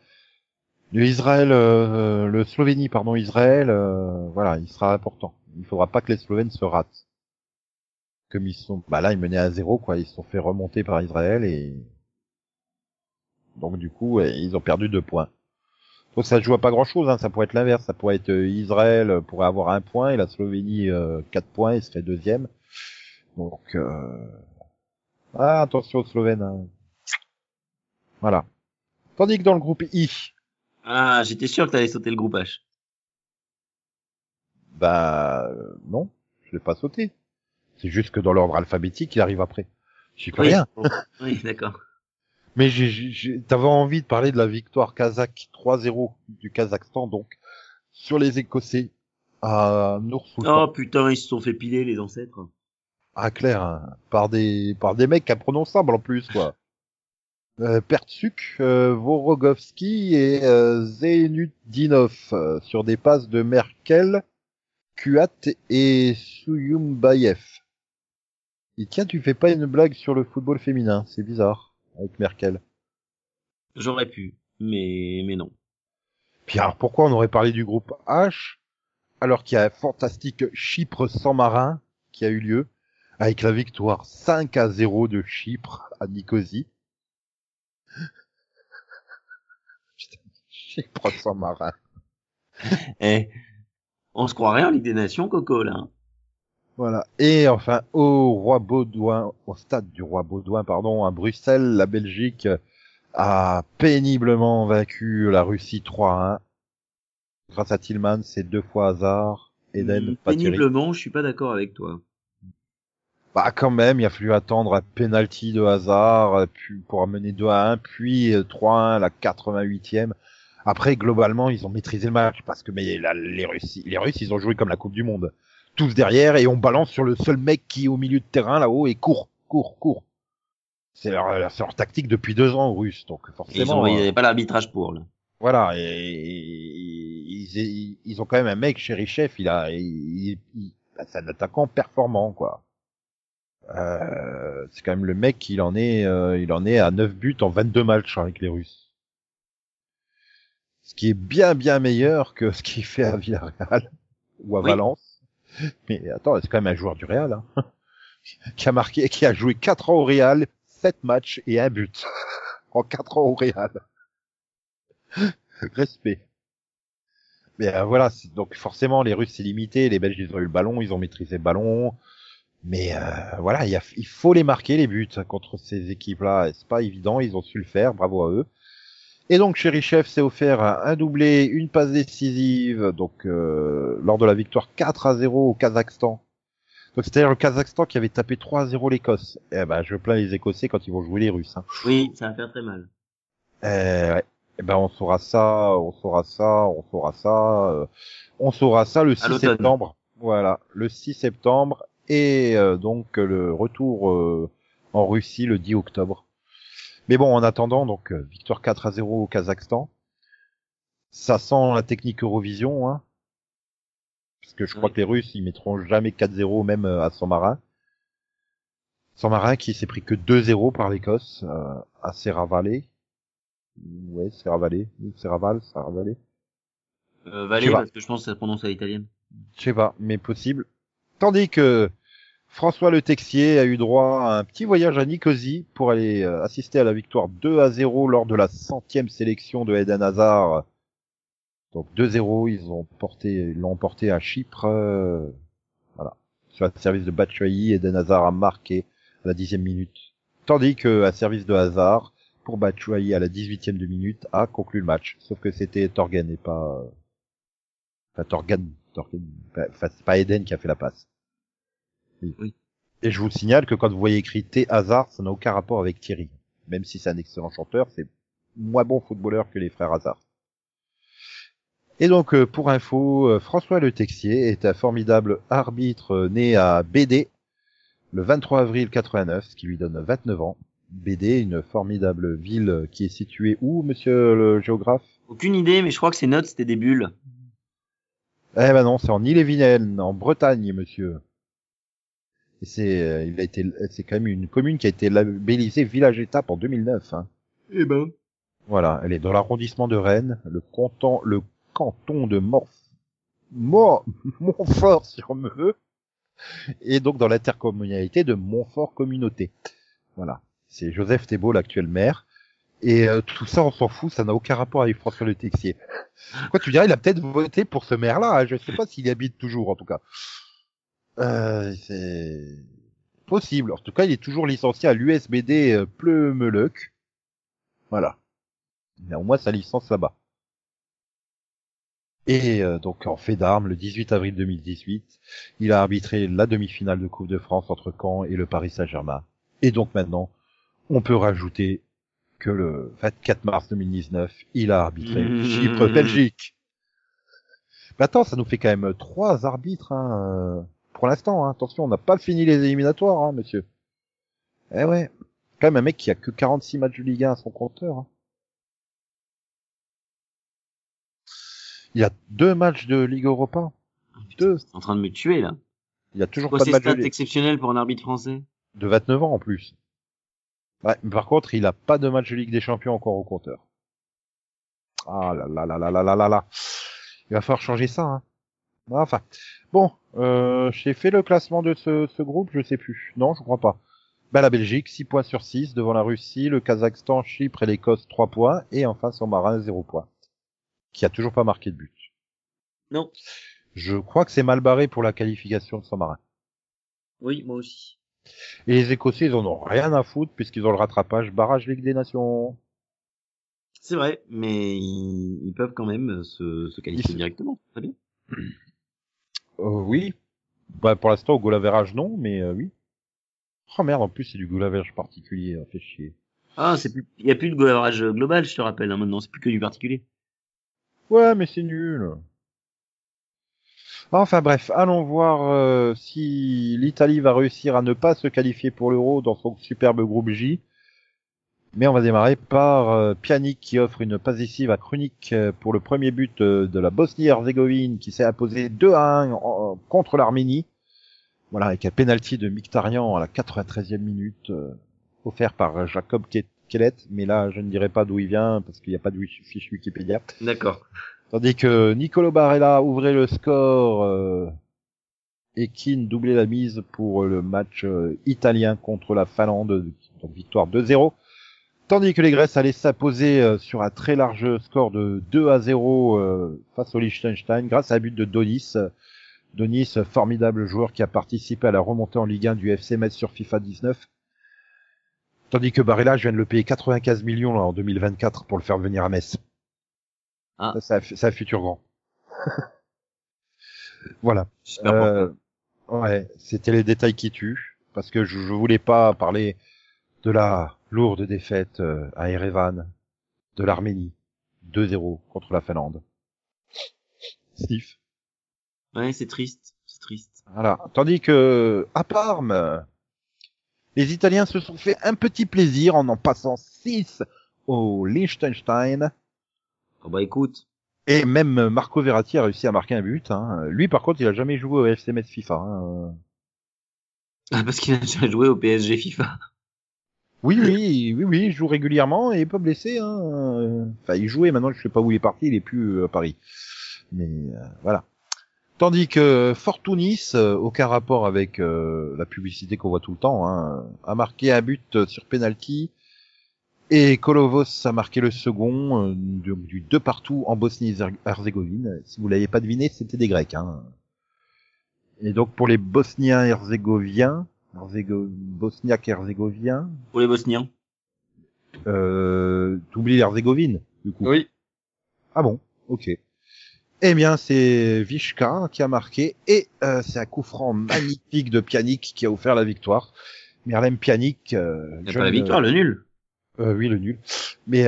Le Slovénie, pardon, Israël, voilà, il sera important. Il faudra pas que les Slovènes se ratent. Comme ils sont, là, ils menaient à 0, quoi, ils se sont fait remonter par Israël et donc du coup, ils ont perdu 2 points. Donc ça se joue à pas grand chose, hein, ça pourrait être l'inverse, ça pourrait être Israël pourrait avoir 1 point et la Slovénie 4 points, il serait deuxième. Donc, attention aux Slovènes, hein. Voilà. Tandis que dans le groupe I. Ah, j'étais sûr que t'allais sauter le groupe H. Non, je l'ai pas sauté. C'est juste que dans l'ordre alphabétique, il arrive après. J'y peux Oui. rien. Oui, d'accord. Mais t'avais envie de parler de la victoire kazakh 3-0 du Kazakhstan, donc, sur les Écossais à Nour-Sultan. Oh putain, ils se sont fait piler, les ancêtres. Ah, clair, hein, par des mecs imprononçables en plus, quoi. Pertsuk, Vorogovski et Zainutdinov sur des passes de Merkel, Kuat et Souyumbayev. Et tiens, tu fais pas une blague sur le football féminin, c'est bizarre, avec Merkel. J'aurais pu, mais non. Puis alors pourquoi on aurait parlé du groupe H, alors qu'il y a un fantastique Chypre sans marin qui a eu lieu, avec la victoire 5-0 de Chypre à Nicosie. Putain, Chypre sans marin. Eh, on se croirait en Ligue des Nations, Coco, là. Voilà. Et enfin, au stade du Roi Baudouin, pardon, à Bruxelles, la Belgique a péniblement vaincu la Russie 3-1. Grâce à Tillman, c'est 2 fois Hazard, Eden, péniblement, je suis pas d'accord avec toi. Quand même, il a fallu attendre un penalty de Hazard puis pour amener 2-1, puis 3-1 à la 88e. Après, globalement, ils ont maîtrisé le match parce que les Russes, ils ont joué comme la Coupe du Monde. Tous derrière et on balance sur le seul mec qui est au milieu de terrain là-haut et court. C'est leur tactique depuis 2 ans aux Russes, donc forcément. Ils n'avaient pas l'arbitrage pour, là. Voilà, et ils ont quand même un mec, Cherichev, c'est un attaquant performant, quoi. C'est quand même le mec, il en est à 9 buts en 22 matchs avec les Russes. Ce qui est bien meilleur que ce qu'il fait à Villarreal ou à Valence. Mais attends, c'est quand même un joueur du Real, hein, qui a joué 4 ans au Real, 7 matchs et 1 but. En 4 ans au Real. Respect. Mais voilà, donc forcément les Russes c'est limité, les Belges ils ont eu le ballon, ils ont maîtrisé le ballon. Mais voilà, il faut les marquer les buts contre ces équipes-là. C'est pas évident, ils ont su le faire, bravo à eux. Et donc Cherichev s'est offert un doublé, une passe décisive, donc lors de la victoire 4-0 au Kazakhstan. Donc c'est-à-dire le Kazakhstan qui avait tapé 3-0 l'Écosse. Eh ben je plains les Écossais quand ils vont jouer les Russes. Hein. Oui, ça va faire très mal. Ouais. Eh ben on saura ça le 6 septembre. Voilà, le 6 septembre et donc le retour en Russie le 10 octobre. Mais bon, en attendant, donc victoire 4-0 au Kazakhstan. Ça sent la technique Eurovision, hein, parce que je crois Ouais. que les Russes ils mettront jamais 4-0 même à San-Marin. San-Marin qui s'est pris que 2-0 par l'Écosse à Serravalé. Ouais, Serravalé, Serraval, Serravalé. Je sais Valais, pas, parce que je pense que ça se prononce à l'italienne. je sais pas, mais possible. Tandis que François Le Texier a eu droit à un petit voyage à Nicosie pour aller assister à la victoire 2-0 lors de la 100e sélection de Eden Hazard. Donc 2-0, ils l'ont emporté à Chypre, voilà. Sur un service de Batshuayi, Eden Hazard a marqué à la 10e minute. Tandis que un service de Hazard pour Batshuayi à la 18e de minute a conclu le match. Sauf que c'était Torgan et pas, enfin Torgan, enfin c'est pas Eden qui a fait la passe. Oui. Oui. Et je vous signale que quand vous voyez écrit T Hazard, ça n'a aucun rapport avec Thierry. Même si c'est un excellent chanteur, c'est moins bon footballeur que les frères Hazard. Et donc, pour info, François Le Texier est un formidable arbitre né à BD le 23 avril 89, ce qui lui donne 29 ans. BD, une formidable ville qui est située où, monsieur le géographe? Aucune idée, mais je crois que ces notes, c'était des bulles. Eh ben non, c'est en Ille-et-Vilaine, en Bretagne, monsieur. Et c'est quand même une commune qui a été labellisée village étape en 2009, hein. Eh ben. Voilà, elle est dans l'arrondissement de Rennes, le canton de Montfort-sur-Meux, et donc dans l'intercommunalité de Montfort Communauté. Voilà. C'est Joseph Thébault, l'actuel maire. Et tout ça, on s'en fout, ça n'a aucun rapport avec François Le Texier. Quoi, tu dirais, il a peut-être voté pour ce maire-là, hein, je sais pas s'il y habite toujours, en tout cas. C'est possible. En tout cas, il est toujours licencié à l'USBD Pleumeleuc. Voilà. Il a au moins sa licence là-bas. Et donc, en fait d'armes, le 18 avril 2018, il a arbitré la demi-finale de Coupe de France entre Caen et le Paris Saint-Germain. Et donc maintenant, on peut rajouter que le 24 mars 2019, il a arbitré Chypre-Belgique. Mais attends, ça nous fait quand même 3 arbitres, hein, pour l'instant, hein. Attention, on n'a pas fini les éliminatoires, hein, monsieur. Eh ouais, quand même un mec qui a que 46 matchs de Ligue 1 à son compteur, hein. Il y a 2 matchs de Ligue Europa. Putain, 2. t'es en train de me tuer, là. Il y a toujours Quoi, pas de ces match stats exceptionnels pour un arbitre français? de 29 ans en plus. Ouais, mais par contre, il a pas de match de Ligue des Champions encore au compteur. Ah là là là là là là là là. Il va falloir changer ça, hein. Enfin, bon, j'ai fait le classement de ce groupe, je sais plus. Non, je crois pas. Ben, la Belgique, 6 points sur 6 devant la Russie, le Kazakhstan, Chypre et l'Écosse, 3 points, et enfin San-Marin, 0 points. Qui a toujours pas marqué de but. Non. Je crois que c'est mal barré pour la qualification de San-Marin. Oui, moi aussi. Et les Écossais, ils en ont rien à foutre puisqu'ils ont le rattrapage barrage Ligue des Nations. C'est vrai, mais ils peuvent quand même se qualifier directement. Très bien. Oui. Bah, pour l'instant, au goal average, non, mais oui. Oh merde, en plus, c'est du goal average particulier, fait chier. Ah, il y a plus de goal average global, je te rappelle, hein, maintenant, c'est plus que du particulier. Ouais, mais c'est nul. Enfin bref, allons voir si l'Italie va réussir à ne pas se qualifier pour l'Euro dans son superbe groupe J. Mais on va démarrer par Pjanic qui offre une passe décisive à Krunic pour le premier but de la Bosnie-Herzégovine qui s'est imposé 2-1 contre l'Arménie. Voilà, avec un penalty de Mkhitaryan à la 93e minute offert par Jacob Kellet. Mais là, je ne dirai pas d'où il vient parce qu'il n'y a pas de fiche Wikipédia. D'accord. Tandis que Nicolo Barella ouvrait le score et Keane doublait la mise pour le match italien contre la Finlande, donc victoire 2-0. Tandis que les Grèces allaient s'imposer sur un très large score de 2-0 face au Liechtenstein grâce à un but de Donis. Donis, formidable joueur qui a participé à la remontée en Ligue 1 du FC Metz sur FIFA 19. Tandis que Barella, je viens de le payer 95 millions là, en 2024 pour le faire venir à Metz. Ah. Ça, c'est un futur grand. Voilà. J'espère Ouais, c'était les détails qui tuent, parce que je voulais pas parler de la lourde défaite à Erevan de l'Arménie, 2-0 contre la Finlande. Steve. Ouais, c'est triste. C'est triste. Voilà. Tandis que, à Parme, les Italiens se sont fait un petit plaisir en passant 6 au Liechtenstein. Oh bah écoute. Et même Marco Verratti a réussi à marquer un but. Hein. Lui, par contre, il a jamais joué au FC Metz FIFA. Hein. Ah, parce qu'il a déjà joué au PSG FIFA. Oui, il joue régulièrement et est pas blessé. Hein. Enfin, il jouait, maintenant je sais pas où il est parti, il est plus à Paris. Mais voilà. Tandis que Fortunis, aucun rapport avec la publicité qu'on voit tout le temps, hein, a marqué un but sur penalty. Et Kolovos a marqué le second du 2 partout en Bosnie-Herzégovine. Si vous l'avez pas deviné, c'était des Grecs. Hein. Et donc pour les Bosniens Herzégoviens, Bosniaques Herzégoviens, Pour les Bosniens. t'oublies l'Herzégovine, du coup. Oui. Ah bon, ok. Eh bien, c'est Vishka qui a marqué et c'est un coup franc magnifique de Pjanic qui a offert la victoire. Miralem Pjanic, C'est pas la victoire, le nul. Oui, le nul. Mais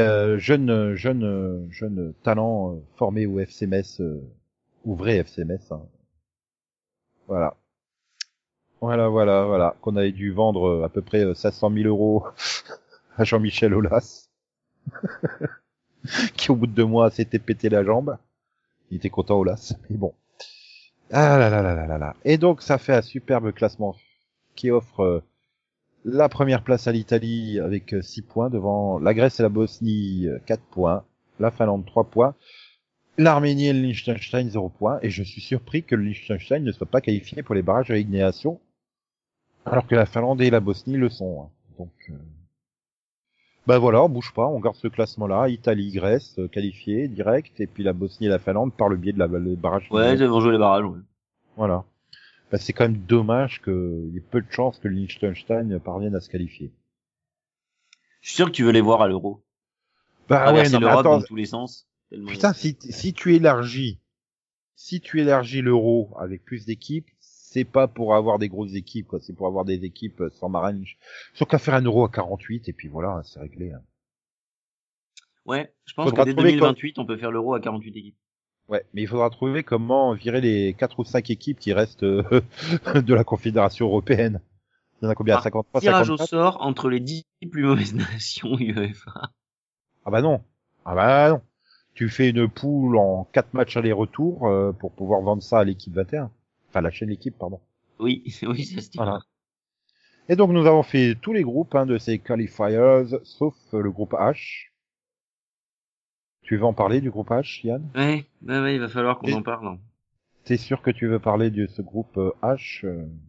jeune talent formé au FC Metz, au vrai FC Metz. Hein. Voilà. Voilà. Qu'on avait dû vendre à peu près 500 000 euros à Jean-Michel Aulas, qui au bout de 2 mois s'était pété la jambe. Il était content Aulas, mais bon. Ah là là là là là là. Et donc ça fait un superbe classement qui offre la première place à l'Italie avec 6 points devant la Grèce et la Bosnie 4 points, la Finlande 3 points, l'Arménie et le Liechtenstein 0 points, et je suis surpris que le Liechtenstein ne soit pas qualifié pour les barrages à élimination, alors que la Finlande et la Bosnie le sont. Hein. Donc, bah voilà, on bouge pas, on garde ce classement-là, Italie, Grèce qualifiés direct, et puis la Bosnie et la Finlande par le biais de les barrages. Ouais, ils vont jouer les barrages, ouais. Voilà. Bah, c'est quand même dommage qu'il y ait peu de chances que le Liechtenstein parvienne à se qualifier. Je suis sûr que tu veux les voir à l'Euro. Bah Traverser ouais, non, mais l'Europe attends, dans tous les sens. Tellement... putain, si tu élargis l'euro avec plus d'équipes, c'est pas pour avoir des grosses équipes, quoi. C'est pour avoir des équipes sans marraine. Sauf qu'à faire un euro à 48, et puis voilà, c'est réglé. Hein. Ouais, je pense Faudra que dès trouver 2028, on peut faire l'Euro à 48 équipes. Ouais, mais il faudra trouver comment virer les 4 ou 5 équipes qui restent de la Confédération Européenne. Il y en a combien? 53, Tirage au 54? sort entre les 10 plus mauvaises nations UEFA. Ah bah non. Ah bah non. Tu fais une poule en 4 matchs aller-retour pour pouvoir vendre ça à l'équipe 21. Enfin, la chaîne l'équipe, pardon. Oui, oui, ça se dit. Voilà. Et donc nous avons fait tous les groupes de ces qualifiers, sauf le groupe H. Tu veux en parler du groupe H, Yann? Ouais, il va falloir qu'on en parle. T'es sûr que tu veux parler de ce groupe H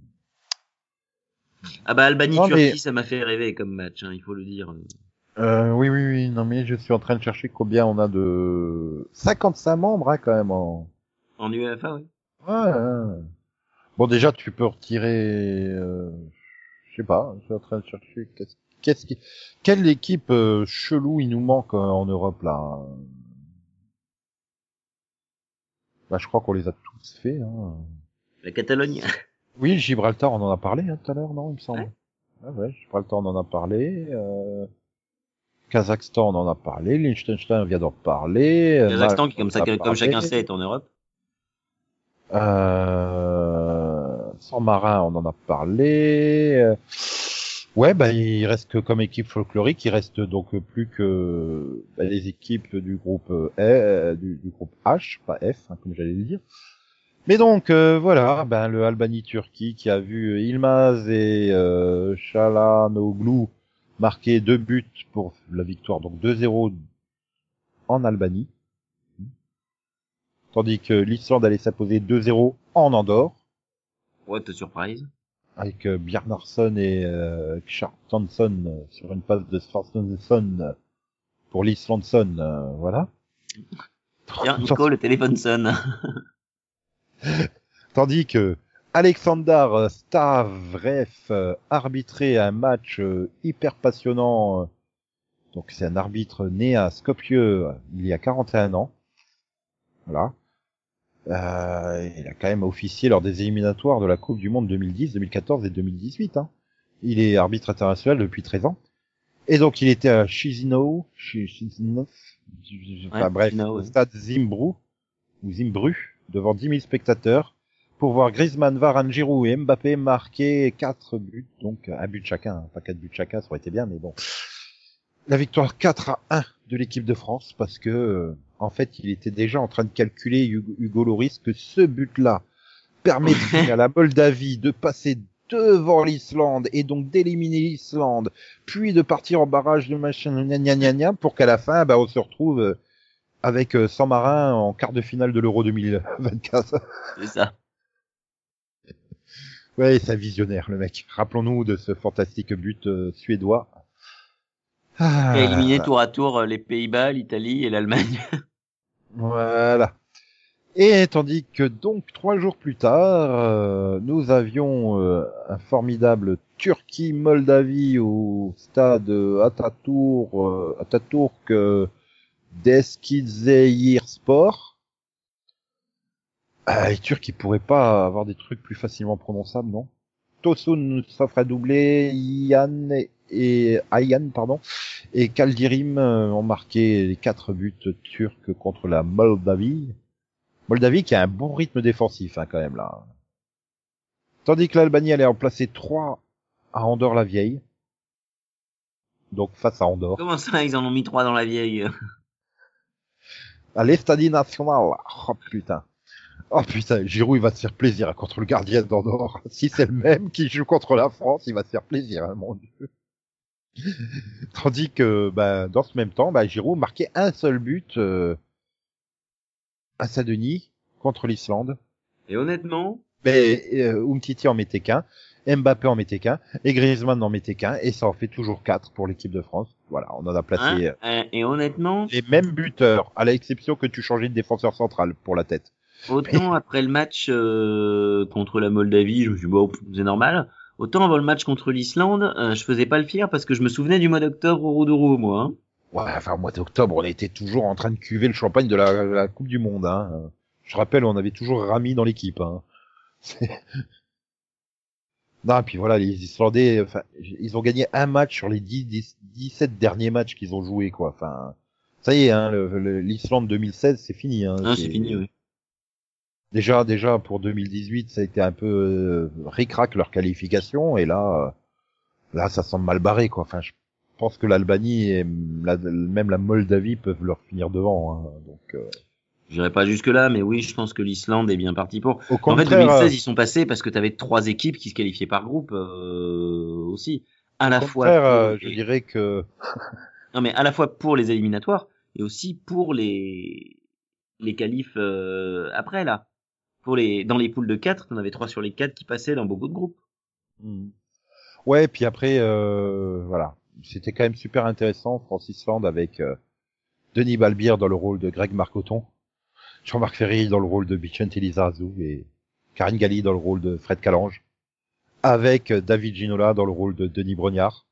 Ah bah Albanie-Turquie, mais... ça m'a fait rêver comme match, hein, il faut le dire. Oui, non mais je suis en train de chercher combien on a de... 55 membres hein, quand même en... En UEFA, oui. Ouais. Bon déjà tu peux retirer... Je sais pas, je suis en train de chercher... Quelle équipe chelou il nous manque en Europe là? Bah je crois qu'on les a tous fait. Hein. La Catalogne. Oui, Gibraltar on en a parlé hein, tout à l'heure, non il me semble. Ouais. Ouais, Gibraltar on en a parlé. Kazakhstan on en a parlé. Liechtenstein on vient d'en parler. Kazakhstan qui comme chacun sait est en Europe. Sans marin on en a parlé. Ouais, bah il reste que comme équipe folklorique, il reste donc plus que les équipes du groupe du groupe H, pas F, hein, comme j'allais le dire. Mais donc voilà, le Albanie-Turquie qui a vu Yılmaz et Çalhanoğlu marquer 2 buts pour la victoire, donc 2-0 en Albanie. Tandis que l'Islande allait s'imposer 2-0 en Andorre. What a surprise. Avec Bjarnarsson et Kjartansson sur une passe de Svartensson pour l'Islandson, voilà. Tiens, Nico, le téléphone sonne. Tandis que Alexander Stavrev arbitrait un match hyper passionnant. Donc c'est un arbitre né à Skopje il y a 41 ans. Voilà. Il a quand même officié lors des éliminatoires de la Coupe du Monde 2010, 2014 et 2018. Hein. Il est arbitre international depuis 13 ans. Et donc il était à Chisinau, enfin bref, au stade Zimbru, devant 10 000 spectateurs, pour voir Griezmann, Varane, Giroud et Mbappé marquer 4 buts, donc un but chacun, hein. Pas 4 buts chacun, ça aurait été bien, mais bon. La victoire 4-1 de l'équipe de France, parce que en fait, il était déjà en train de calculer Hugo Lloris que ce but-là permettrait à la Moldavie de passer devant l'Islande et donc d'éliminer l'Islande, puis de partir en barrage de machin gna gna gna pour qu'à la fin, on se retrouve avec San Marin en quart de finale de l'Euro 2024. C'est ça. Ouais, c'est un visionnaire, le mec. Rappelons-nous de ce fantastique but suédois. Il a éliminé tour à tour les Pays-Bas, l'Italie et l'Allemagne. Voilà. Et tandis que donc 3 jours plus tard, nous avions un formidable Turquie-Moldavie au stade Atatürk Deskizehirspor. Les Turcs, ils pourraient pas avoir des trucs plus facilement prononçables, non? Tosun s'offre à doubler, Ayhan, et Kaldirim ont marqué les 4 buts turcs contre la Moldavie. Moldavie qui a un bon rythme défensif, hein, quand même, là. Tandis que l'Albanie allait en placer 3 à Andorre-la-Vieille. Donc, face à Andorre. Comment ça, ils en ont mis 3 dans la vieille? À l'Estadi Nacional. Oh, putain. Oh, putain, Giroud, il va se faire plaisir contre le gardien d'Andorre. Si c'est le même qui joue contre la France, il va se faire plaisir, hein, mon Dieu. Tandis que, dans ce même temps, Giroud marquait un seul but, à Saint-Denis contre l'Islande. Et honnêtement, Umtiti en mettait qu'un, Mbappé en mettait qu'un, et Griezmann n'en mettait qu'un, et ça en fait toujours 4 pour l'équipe de France. Voilà, on en a placé et honnêtement, les mêmes buteurs, à l'exception que tu changeais de défenseur central pour la tête. Autant après le match contre la Moldavie, je me suis dit bon, c'est normal. Autant avant le match contre l'Islande, je faisais pas le fier parce que je me souvenais du mois d'octobre au Roudourou, moi. Hein. Ouais, enfin, au mois d'octobre, on était toujours en train de cuver le champagne de la Coupe du Monde, hein. Je rappelle, on avait toujours Rami dans l'équipe, hein. Non, puis voilà, les Islandais, enfin, ils ont gagné un match sur les 17 derniers matchs qu'ils ont joués, quoi. Enfin, ça y est, hein, l'Islande 2016, c'est fini, hein. Ah, c'est fini, oui. Déjà, pour 2018, ça a été un peu ric-rac leur qualification, et là, ça semble mal barré, quoi. Enfin, je pense que l'Albanie et même la Moldavie peuvent leur finir devant, hein. Donc, j'irai pas jusque là, mais oui, je pense que l'Islande est bien partie pour. Au En fait, contraire, 2016, ils sont passés parce que t'avais 3 équipes qui se qualifiaient par groupe aussi. À la fois. Je dirais que. Non, mais à la fois pour les éliminatoires et aussi pour les qualifs après là. Dans les poules de 4, t'en avais 3 sur les 4 qui passaient dans beaucoup de groupes. Ouais, puis après, voilà. C'était quand même super intéressant, France-Islande, avec Denis Balbir dans le rôle de Greg Marcoton, Jean-Marc Ferry dans le rôle de Vicente Lizarazu et Karine Galli dans le rôle de Fred Calange, avec David Ginola dans le rôle de Denis Brognard.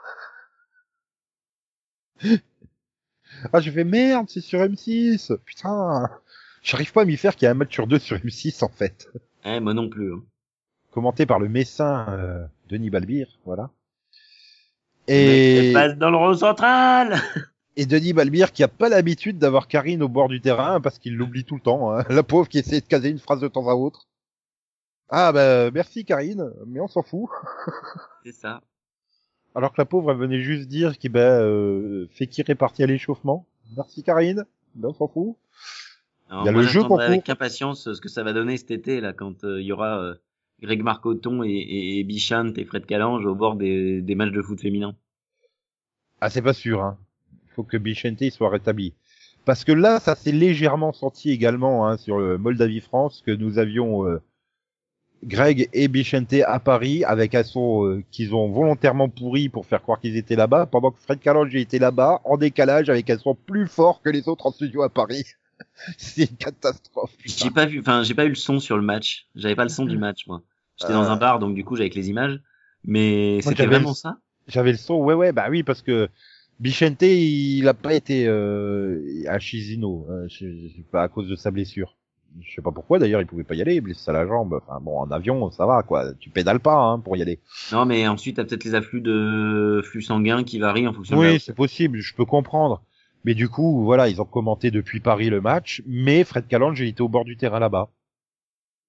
Ah, je fais merde, c'est sur M6, putain. J'arrive pas à m'y faire qu'il y a un match sur 2 sur M6, en fait. Moi non plus. Hein. Commenté par le Messin Denis Balbir, voilà. Et passe dans le rond central. Et Denis Balbir qui a pas l'habitude d'avoir Karine au bord du terrain parce qu'il l'oublie tout le temps, hein. La pauvre qui essaie de caser une phrase de temps à autre. Ah merci Karine, mais on s'en fout. C'est ça. Alors que la pauvre elle venait juste dire qu'il Fekir est parti à l'échauffement. Merci Karine, mais on s'en fout. Alors, il y a le jeu concours. Avec impatience ce que ça va donner cet été là quand il y aura Greg Marcoton et Bichante et Fred Calange au bord des matchs de foot féminin. Ah c'est pas sûr, hein. Il faut que Bichente soit rétabli. Parce que là, ça s'est légèrement senti également, hein, sur le Moldavie-France, que nous avions Greg et Bichente à Paris avec un son qu'ils ont volontairement pourri pour faire croire qu'ils étaient là-bas, pendant que Fred Calange était là-bas en décalage avec un son plus fort que les autres en studio à Paris. C'est une catastrophe. J'ai pas eu le son sur le match. J'avais pas le son du match, moi. J'étais dans un bar, donc du coup, j'avais que les images. Mais c'était vraiment ça? J'avais le son, ouais, oui, parce que Bichente, il a pas été à Chisinau, pas à cause de sa blessure. Je sais pas pourquoi, d'ailleurs, il pouvait pas y aller, il blesse à la jambe. Enfin bon, en avion, ça va, quoi. Tu pédales pas, hein, pour y aller. Non, mais ensuite, t'as peut-être les afflux de flux sanguin qui varient en fonction Oui, c'est possible, je peux comprendre. Mais du coup, voilà, ils ont commenté depuis Paris le match, mais Fred Calange, il était au bord du terrain là-bas.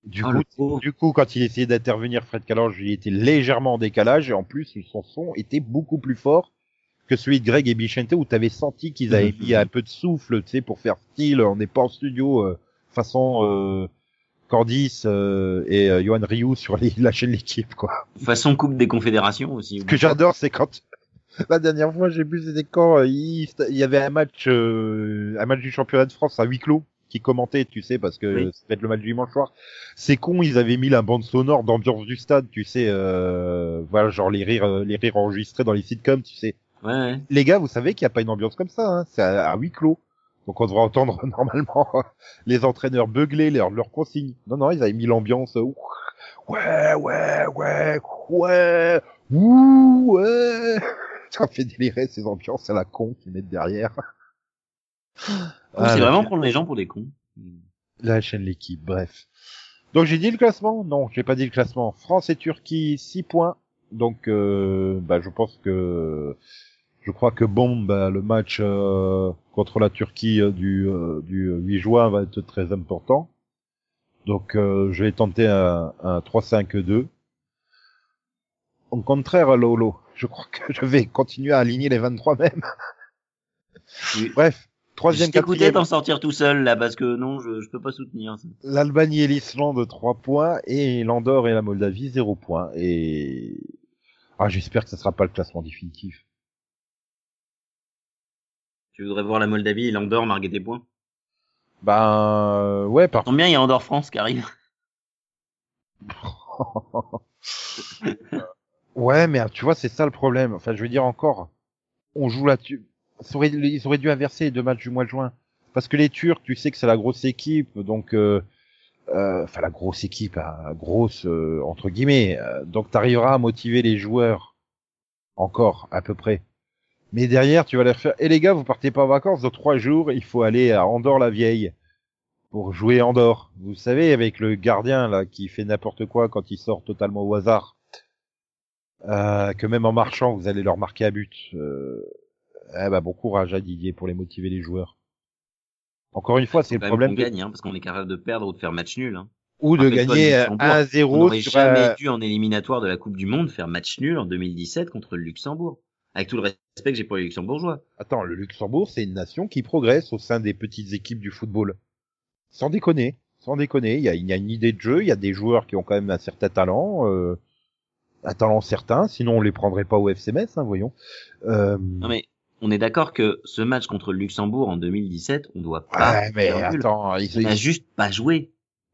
Du Oh, coup, le pauvre. quand il essayait d'intervenir, Fred Calange, il était légèrement en décalage, et en plus, son son était beaucoup plus fort que celui de Greg et Bichente, où t'avais senti qu'ils avaient mis un peu de souffle, tu sais, pour faire style, on n'est pas en studio, façon, Candice, et Johan Rioux sur la chaîne L'équipe, quoi. Façon Coupe des Confédérations aussi. Ce que j'adore, c'est quand, la dernière fois, j'ai vu, c'était quand, il y avait un match du championnat de France à huis clos, qui commentait, tu sais, parce que Oui. ça va être le match du dimanche soir. C'est con, ils avaient mis la bande sonore d'ambiance du stade, tu sais, voilà, genre les rires enregistrés dans les sitcoms, tu sais. Ouais, ouais. Les gars, vous savez qu'il n'y a pas une ambiance comme ça, hein, c'est à huis clos. Donc on devrait entendre normalement les entraîneurs beugler leurs consignes. Non, non, ils avaient mis l'ambiance. Ouais, ouais, ouais, ouais, ouh, ouais. Ça fait délirer ces ambiances à la con qu'ils mettent derrière. Donc, Ah, c'est vraiment prendre les gens pour des cons. la chaîne L'équipe, bref. Donc j'ai dit le classement? Non, j'ai pas dit le classement. France et Turquie, 6 points. Donc je crois que le match contre la Turquie du 8 juin va être très important. Donc je vais tenter un 3-5-2. Au contraire, Lolo, je crois que je vais continuer à aligner les 23 même. Bref, Je troisième, t'écoutais quatrième, t'en sortir tout seul, là, parce que non, je peux pas soutenir ça. l'Albanie et l'Islande 3 points et l'Andorre et la Moldavie 0 points. Et j'espère que ça sera pas le classement définitif. Tu voudrais voir la Moldavie et l'Andorre marquer des points? Ben ouais, Ça par tombe bien, il y a Andorre-France qui arrive. ouais, mais tu vois, c'est ça le problème. Enfin, je veux dire encore, on joue là-dessus. Ils auraient dû inverser les 2 matchs du mois de juin. Parce que les Turcs, tu sais que c'est la grosse équipe, donc enfin la grosse équipe, grosse entre guillemets. Donc t'arriveras à motiver les joueurs encore à peu près. Mais derrière, tu vas leur faire. Et les gars, vous partez pas en vacances dans 3 jours. Il faut aller à Andorre-la-Vieille pour jouer Andorre. Vous savez, avec le gardien là qui fait n'importe quoi quand il sort totalement au hasard. Que même en marchant, vous allez leur marquer à but. Bon courage à Didier pour les motiver les joueurs. Encore une Il fois, c'est faut le quand même qu'on problème de gagne, hein, parce qu'on est capable de perdre ou de faire match nul, hein. ou de Rappelle-toi le gagner Luxembourg. On 1-0 n'aurait sur jamais dû en éliminatoire de la Coupe du Monde faire match nul en 2017 contre le Luxembourg. Avec tout le respect que j'ai pour les Luxembourgeois. Attends, le Luxembourg, c'est une nation qui progresse au sein des petites équipes du football. Sans déconner, sans déconner, il y a une idée de jeu, il y a des joueurs qui ont quand même un certain talent, un talent certain, sinon on les prendrait pas au FC Metz, hein, voyons. Non mais, on est d'accord que ce match contre le Luxembourg en 2017, on doit pas Ouais, mais faire nul. attends, On a juste pas joué.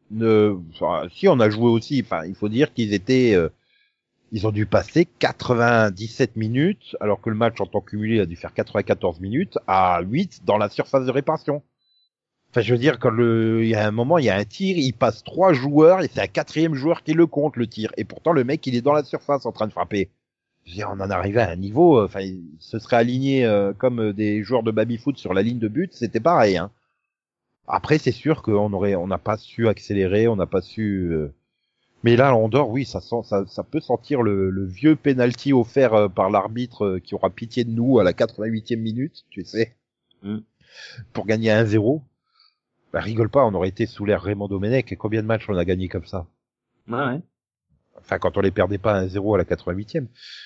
si on a joué aussi, enfin, il faut dire qu'ils étaient, ils ont dû passer 97 minutes, alors que le match en temps cumulé a dû faire 94 minutes, à 8 dans la surface de réparation. Enfin, je veux dire, il y a un moment, il y a un tir, il passe 3 joueurs, et c'est un 4e joueur qui le compte, le tir. Et pourtant, le mec, il est dans la surface en train de frapper. Je veux dire, on en arrivait à un niveau, enfin, il se serait aligné comme des joueurs de baby-foot sur la ligne de but, c'était pareil, hein. Après, c'est sûr on n'a pas su accélérer, on n'a pas su, mais là, on dort, oui, ça peut sentir le vieux penalty offert par l'arbitre qui aura pitié de nous à la 88e minute, tu sais, pour gagner 1-0. Bah, rigole pas, on aurait été sous l'ère Raymond Domenech, et combien de matchs on a gagné comme ça? Ouais. Enfin, quand on les perdait pas 1-0 à la 88e.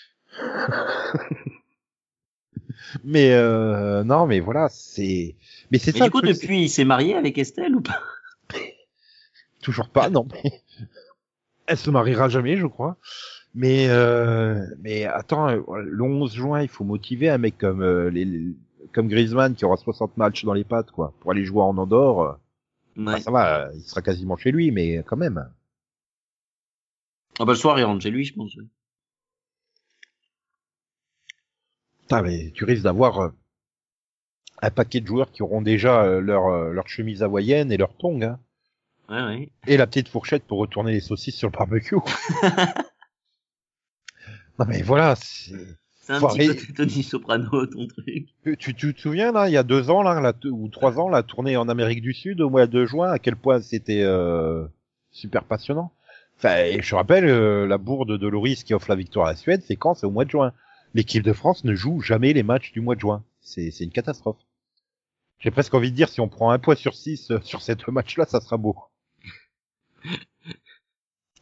Mais non, mais voilà, mais c'est Mais ça du le coup, truc, depuis, il s'est marié avec Estelle ou pas? toujours pas, non, mais elle se mariera jamais, je crois. Mais attends, le 11 juin, il faut motiver un mec comme comme Griezmann qui aura 60 matchs dans les pattes, quoi, pour aller jouer en Andorre. Bah, Ouais. ça va, il sera quasiment chez lui, mais quand même. Ah bah, le soir, il rentre chez lui, je pense. Ouais. Putain, mais tu risques d'avoir un paquet de joueurs qui auront déjà leur chemise hawaïenne et leur tongs, hein, Ouais. et la petite fourchette pour retourner les saucisses sur le barbecue. Non mais voilà, C'est un faut petit arrêter. côté Tony Soprano, ton truc. Tu te souviens là, il y a 2 ans là, ou 3 ans, la tournée en Amérique du Sud au mois de juin, à quel point c'était super passionnant. Enfin, et je rappelle la bourde de Loris qui offre la victoire à la Suède, c'est quand? C'est au mois de juin. L'équipe de France ne joue jamais les matchs du mois de juin. C'est une catastrophe. J'ai presque envie de dire si on prend 1 point sur 6 sur ces 2 matchs-là, ça sera beau.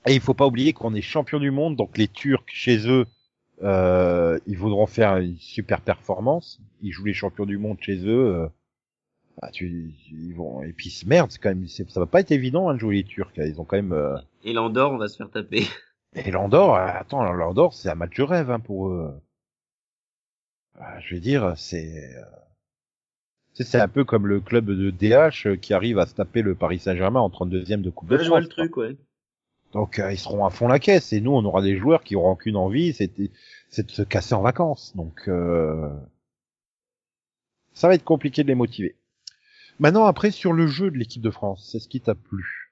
Et il faut pas oublier qu'on est champion du monde, donc les Turcs chez eux, ils voudront faire une super performance. Ils jouent les champions du monde chez eux. Bah, ils vont et puis merde, c'est quand même, ça va pas être évident hein, de jouer les Turcs. Ils ont quand même. Et l'Andorre, on va se faire taper. Et l'Andorre, attends, l'Andorre, c'est un match de rêve hein, pour eux. Je vais dire, c'est un peu comme le club de DH qui arrive à se taper le Paris Saint-Germain en 32e de Coupe de Ouais, je vois France. le truc, ouais. Donc ils seront à fond la caisse et nous on aura des joueurs qui auront qu'une envie, c'est de se casser en vacances. Donc ça va être compliqué de les motiver. Maintenant après sur le jeu de l'équipe de France, c'est ce qui t'a plu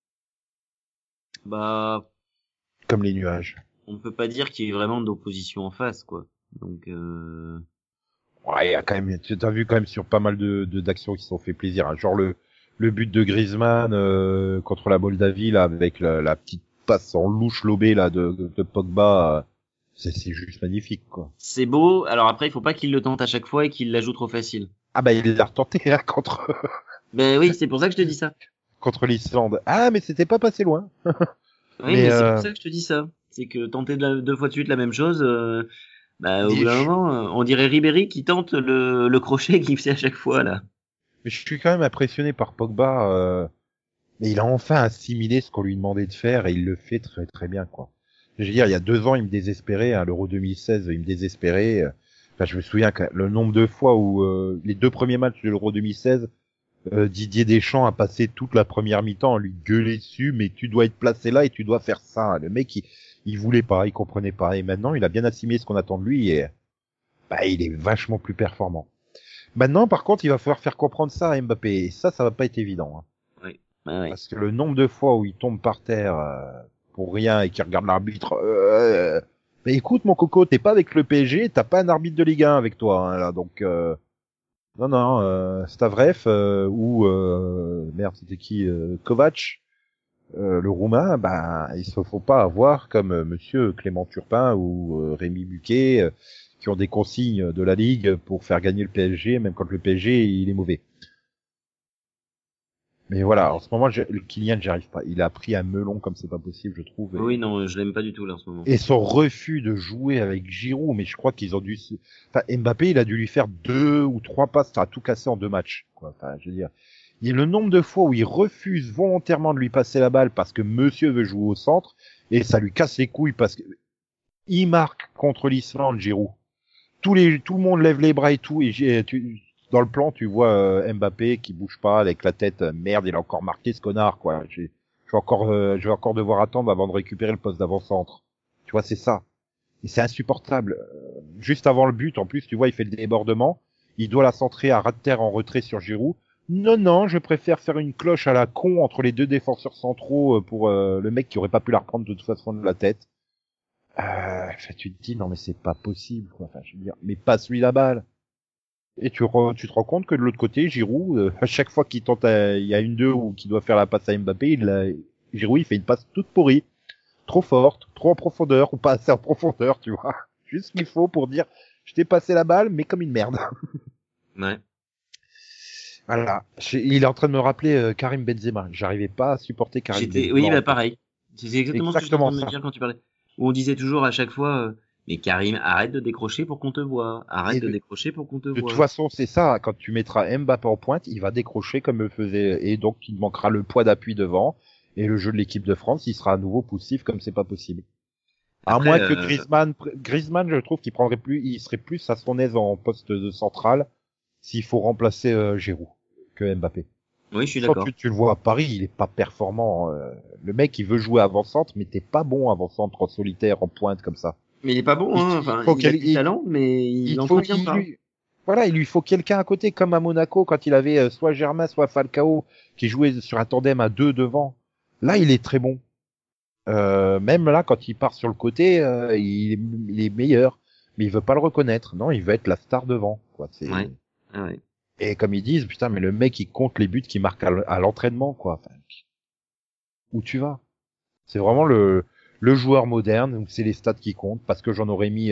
Bah, comme les nuages. on ne peut pas dire qu'il y ait vraiment d'opposition en face, quoi. Donc, Ouais, il y a quand même, tu as vu quand même sur pas mal d'actions qui se sont fait plaisir. Hein. Genre le but de Griezmann contre la Moldavie là avec la petite passe en louche lobée là de Pogba, c'est juste magnifique quoi. c'est beau. Alors après, il faut pas qu'il le tente à chaque fois et qu'il la joue trop facile. Ah bah il l'a retenté hein, contre Ben oui, c'est pour ça que je te dis ça. contre l'Islande. Ah mais c'était pas passé loin. Oui, mais c'est pour ça que je te dis ça. C'est que tenter deux fois de suite la même chose, bah au bout d'un moment, on dirait Ribéry qui tente le crochet qu'il fait à chaque fois là. Mais je suis quand même impressionné par Pogba. Mais il a enfin assimilé ce qu'on lui demandait de faire et il le fait très très bien quoi. Je veux dire, il y a 2 ans, il me désespérait. Hein, l'Euro 2016, il me désespérait. Enfin, je me souviens que le nombre de fois où les 2 premiers matchs de l'Euro 2016, Didier Deschamps a passé toute la première mi-temps à lui gueuler dessus, mais tu dois être placé là et tu dois faire ça. Le mec, il voulait pas, il comprenait pas. Et maintenant, il a bien assimilé ce qu'on attend de lui et bah, il est vachement plus performant. Maintenant, par contre, il va falloir faire comprendre ça à Mbappé. Et ça va pas être évident. Hein. Oui. Ouais, ouais. Parce que le nombre de fois où il tombe par terre pour rien et qu'il regarde l'arbitre, mais écoute mon coco, t'es pas avec le PSG, t'as pas un arbitre de Ligue 1 avec toi, hein, là, donc non non, Stavrev ou merde c'était qui, Kovac, le roumain, bah il se faut pas avoir comme Monsieur Clément Turpin ou Rémi Buquet qui ont des consignes de la Ligue pour faire gagner le PSG, même quand le PSG il est mauvais. Mais voilà, en ce moment, le Kylian, j'y arrive pas. Il a pris un melon comme c'est pas possible, je trouve. Oui, non, je l'aime pas du tout là en ce moment. Et son refus de jouer avec Giroud, mais je crois qu'ils ont dû... Enfin, Mbappé, il a dû lui faire 2 ou 3 passes, ça a tout cassé en 2 matchs. Quoi. Enfin, je veux dire, il y a le nombre de fois où il refuse volontairement de lui passer la balle parce que monsieur veut jouer au centre, et ça lui casse les couilles parce que il marque contre l'Islande, Giroud. Tout le monde lève les bras et tout, et dans le plan, tu vois Mbappé qui bouge pas avec la tête. Merde, il a encore marqué ce connard, quoi. Je vais encore devoir attendre avant de récupérer le poste d'avant-centre. Tu vois, c'est ça. Et c'est insupportable. Juste avant le but, en plus, tu vois, il fait le débordement. Il doit la centrer à ras de terre en retrait sur Giroud. Non, non, je préfère faire une cloche à la con entre les 2 défenseurs centraux pour le mec qui aurait pas pu la reprendre de toute façon de la tête. Enfin, tu te dis, non mais c'est pas possible, quoi. Enfin, je veux dire, mais passe-lui la balle. Et tu te rends compte que de l'autre côté, Giroud, à chaque fois qu'il tente, il y a une 2 ou qu'il doit faire la passe à Mbappé, Giroud il fait une passe toute pourrie, trop forte, trop en profondeur ou pas assez en profondeur, tu vois. Juste ce qu'il faut pour dire, je t'ai passé la balle, mais comme une merde. Ouais. Voilà. Il est en train de me rappeler Karim Benzema. J'arrivais pas à supporter Karim Benzema. Oui, bah pareil. C'est exactement ce que j'étais en train de me ça. dire quand tu parlais. Où on disait toujours à chaque fois, mais Karim, arrête de décrocher pour qu'on te voit. Arrête de décrocher pour qu'on te voit. De toute façon, c'est ça. Quand tu mettras Mbappé en pointe, il va décrocher comme le faisait, et donc il manquera le poids d'appui devant. Et le jeu de l'équipe de France, il sera à nouveau poussif comme c'est pas possible. Après, à moins que Griezmann, je trouve qu'il il serait plus à son aise en poste de central s'il faut remplacer Giroud que Mbappé. oui, je suis d'accord. Tu le vois à Paris, il est pas performant. Le mec, il veut jouer avant-centre, mais t'es pas bon avant-centre en solitaire, en pointe comme ça. Mais il est pas bon, hein. Enfin, il a du talent, mais il l'entretient pas. Voilà, il lui faut quelqu'un à côté, comme à Monaco, quand il avait soit Germain, soit Falcao, qui jouait sur un tandem à 2 devant. Là, il est très bon. Même là, quand il part sur le côté, il est meilleur. Mais il veut pas le reconnaître. Non, il veut être la star devant. Quoi. Ouais. Ah ouais. Et comme ils disent, putain, mais le mec, il compte les buts qu'il marque à l'entraînement, quoi. Enfin, où tu vas? C'est vraiment le joueur moderne, donc c'est les stats qui comptent, parce que j'en aurais mis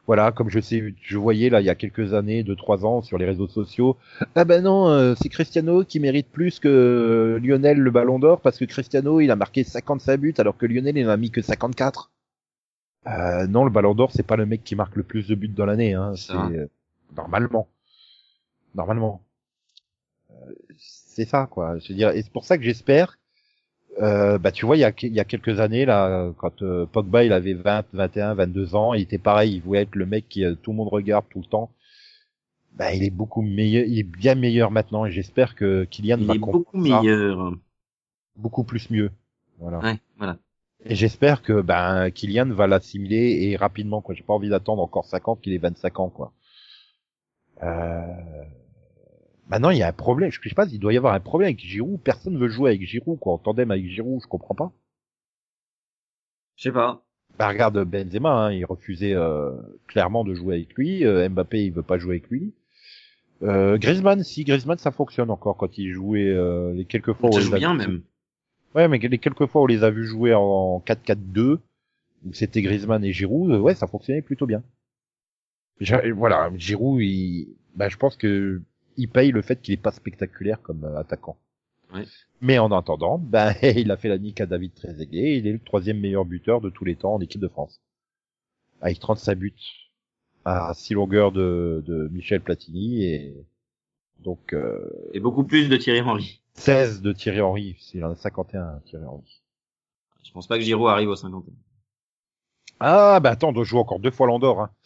Voilà, comme je voyais là il y a quelques années, 2-3 ans, sur les réseaux sociaux, ah ben non, c'est Cristiano qui mérite plus que Lionel le Ballon d'Or parce que Cristiano il a marqué 55 buts alors que Lionel il en a mis que 54. Non, le Ballon d'Or c'est pas le mec qui marque le plus de buts dans l'année, hein, c'est Ça. normalement, normalement, c'est ça quoi. Je veux dire, et c'est pour ça que j'espère. Bah tu vois, il y a quelques années là, quand Pogba il avait 20, 21, 22 ans, il était pareil, il voulait être le mec qui tout le monde regarde tout le temps. Bah il est beaucoup meilleur, il est bien meilleur maintenant et j'espère que Kylian Il va est comprendre beaucoup ça meilleur. beaucoup plus mieux. Voilà. Ouais, voilà. Et j'espère que ben Kylian va l'assimiler et rapidement quoi. J'ai pas envie d'attendre encore 5 ans qu'il ait 25 ans quoi. Euh... Maintenant il y a un problème, je sais pas, il doit y avoir un problème avec Giroud, personne veut jouer avec Giroud quoi, en tandem avec Giroud, je comprends pas. Je sais pas. Bah regarde Benzema, hein, il refusait clairement de jouer avec lui. Mbappé, il veut pas jouer avec lui. Griezmann, si Griezmann, ça fonctionne encore quand il jouait les quelques fois où on Ça les joue a bien vus. même. Ouais, mais les quelques fois où on les a vus jouer en 4-4-2, où c'était Griezmann et Giroud, ouais, ça fonctionnait plutôt bien. Voilà, Giroud, bah je pense que il paye le fait qu'il est pas spectaculaire comme attaquant. Ouais. Mais en attendant, ben il a fait la nique à David Trezeguet, il est le 3e meilleur buteur de tous les temps en équipe de France, avec 35 buts à 6 longueurs de Michel Platini et donc Et beaucoup plus de Thierry Henry. 16 de Thierry Henry, il en a 51 Thierry Henry. Je pense pas que Giroud arrive aux 50 Ah bah attends, on doit jouer encore 2 fois l'Andorre. Hein.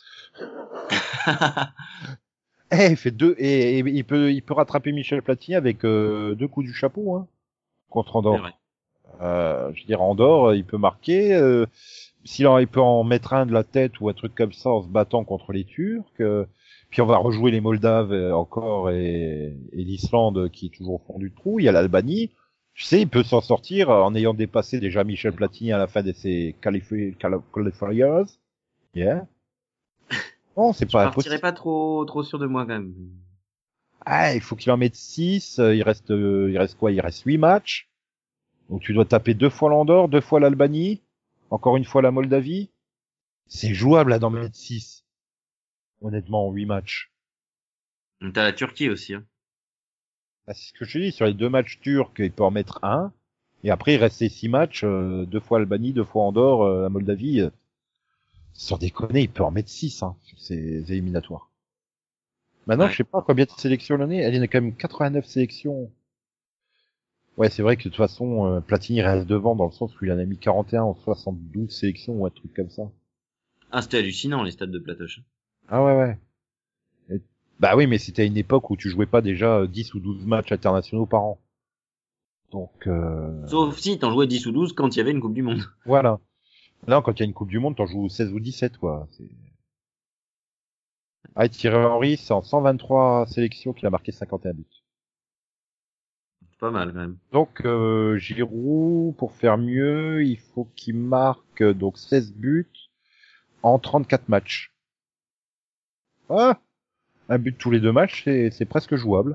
Il fait deux et il peut rattraper Michel Platini avec 2 coups du chapeau hein, contre C'est Andorre. vrai. Je veux dire Andorre, il peut marquer. Il peut en mettre un de la tête ou un truc comme ça en se battant contre les Turcs. Puis on va rejouer les Moldaves encore et l'Islande qui est toujours au fond du trou. Il y a l'Albanie. Tu sais, il peut s'en sortir en ayant dépassé déjà Michel Platini à la fin de ses qualifiers. Yeah. Non, c'est Je pas partirais impossible. pas trop sûr de moi quand même. Ah, il faut qu'il en mette 6. Il reste quoi? Il reste 8 matchs. Donc tu dois taper 2 fois l'Andorre, 2 fois l'Albanie, encore une fois la Moldavie. C'est jouable là d'en mettre 6. Honnêtement, en 8 matchs. T'as la Turquie aussi. Hein. Bah, c'est ce que je te dis, sur les 2 matchs turcs, il peut en mettre un. Et après, il reste ces 6 matchs, 2 fois Albanie, 2 fois Andorre, la Moldavie. Sans déconner, il peut en mettre 6 hein, sur ces éliminatoires. Maintenant, je Ouais. sais pas combien de sélections l'année. Elle est quand même 89 sélections. Ouais, c'est vrai que de toute façon, Platini reste devant dans le sens où il en a mis 41 en 72 sélections ou un truc comme ça. Ah, c'était hallucinant les stades de Platoche. Ah ouais, ouais. Bah oui, mais c'était à une époque où tu jouais pas déjà 10 ou 12 matchs internationaux par an. Donc, Sauf si t'en jouais 10 ou 12 quand il y avait une Coupe du Monde. voilà. Là, quand il y a une Coupe du Monde, t'en joues 16 ou 17, quoi. Ah, et Thierry Henry, c'est en 123 sélections qu'il a marqué 51 buts. C'est pas mal quand même. Donc, Giroud, pour faire mieux, il faut qu'il marque donc 16 buts en 34 matchs. Ah, un but tous les 2 matchs, c'est presque jouable.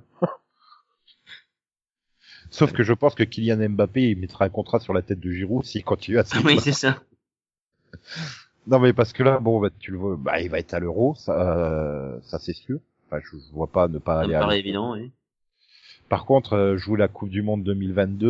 Sauf que je pense que Kylian Mbappé, il mettra un contrat sur la tête de Giroud s'il continue à se Ah oui, c'est ça. Non mais parce que là, bon, bah, tu le vois, bah, il va être à l'Euro, ça c'est sûr. Enfin, je vois pas ne pas Ça me aller à paraît l'Euro. évident, oui. Par contre, jouer la Coupe du Monde 2022,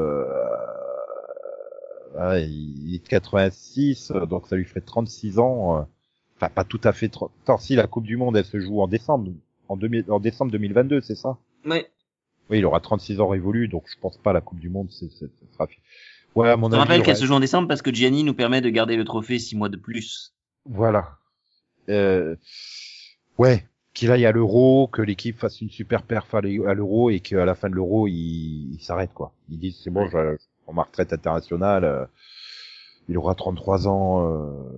ouais, il est de 86, donc ça lui ferait 36 ans. Enfin, pas tout à fait 30. Attends, si la Coupe du Monde, elle se joue en décembre, en décembre 2022, c'est ça? Ouais. Oui, il aura 36 ans révolus, donc je pense pas la Coupe du Monde, ça sera. Ouais, à Je mon te avis, il rappelle y aura. qu'elle se joue en décembre parce que Gianni nous permet de garder le trophée 6 mois de plus. Voilà. Euh, Ouais, qu'il aille à l'Euro, que l'équipe fasse une super perf à l'Euro et qu'à la fin de l'Euro, il s'arrête quoi. Ils disent c'est bon, Ouais. je prends ma retraite internationale. Il aura 33 ans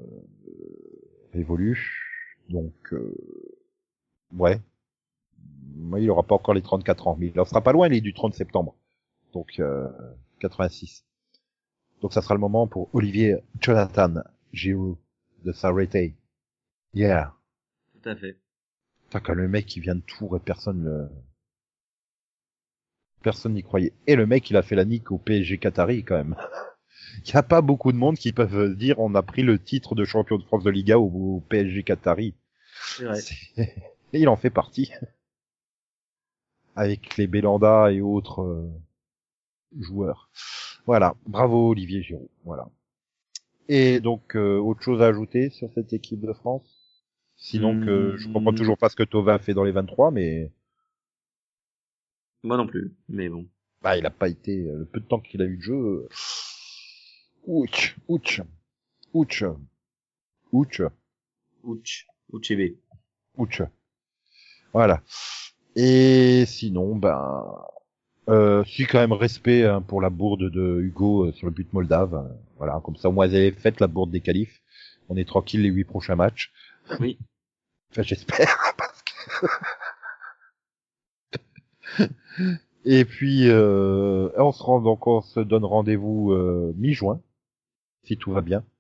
évolue. Donc ouais, moi il aura pas encore les 34 ans, mais il en sera pas loin, il est du 30 septembre. Donc 86. Donc ça sera le moment pour Olivier Jonathan Giroud de s'arrêter. Yeah. Tout à fait. Putain, quand le mec qui vient de Tours et personne n'y croyait. Et le mec, il a fait la nique au PSG Qatari, quand même. Il y a pas beaucoup de monde qui peuvent dire on a pris le titre de champion de France de Liga au PSG Qatari. C'est vrai. Et il en fait partie. Avec les Belanda et autres joueurs. Voilà. Bravo Olivier Giroud. Voilà. Et donc, autre chose à ajouter sur cette équipe de France? Sinon que je comprends Non. toujours pas ce que Thauvin a fait dans les 23, mais Moi non plus, mais bon. bah il a pas été le peu de temps qu'il a eu de jeu. Ouch, ouch, ouch, ouch, Ouch. Ouchebe. ouch. Voilà. Et sinon, ben, si quand même respect hein, pour la bourde de Hugo sur le but moldave. Voilà, comme ça au moins elle est faite la bourde des qualifs. On est tranquille les 8 prochains matchs. Oui. Enfin, j'espère. Et puis, on se donne rendez-vous mi-juin, si tout va bien,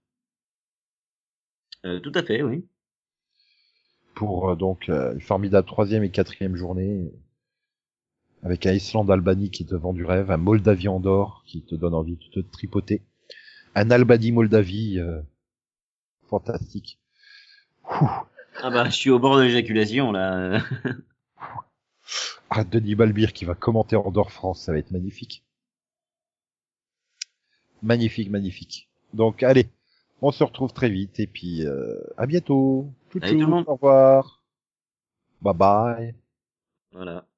Tout à fait, oui. pour donc une formidable troisième et quatrième journée, avec un Islande-Albanie qui te vend du rêve, un Moldavie-Andorre qui te donne envie de te tripoter, un Albanie-Moldavie fantastique. Ouh. Ah bah, je suis au bord de l'éjaculation, là. Ah, Denis Balbir qui va commenter Andorre-France, ça va être magnifique. Magnifique, magnifique. Donc allez, on se retrouve très vite et puis à bientôt. Salut tout le Tchou, monde. au revoir. Bye bye. Voilà.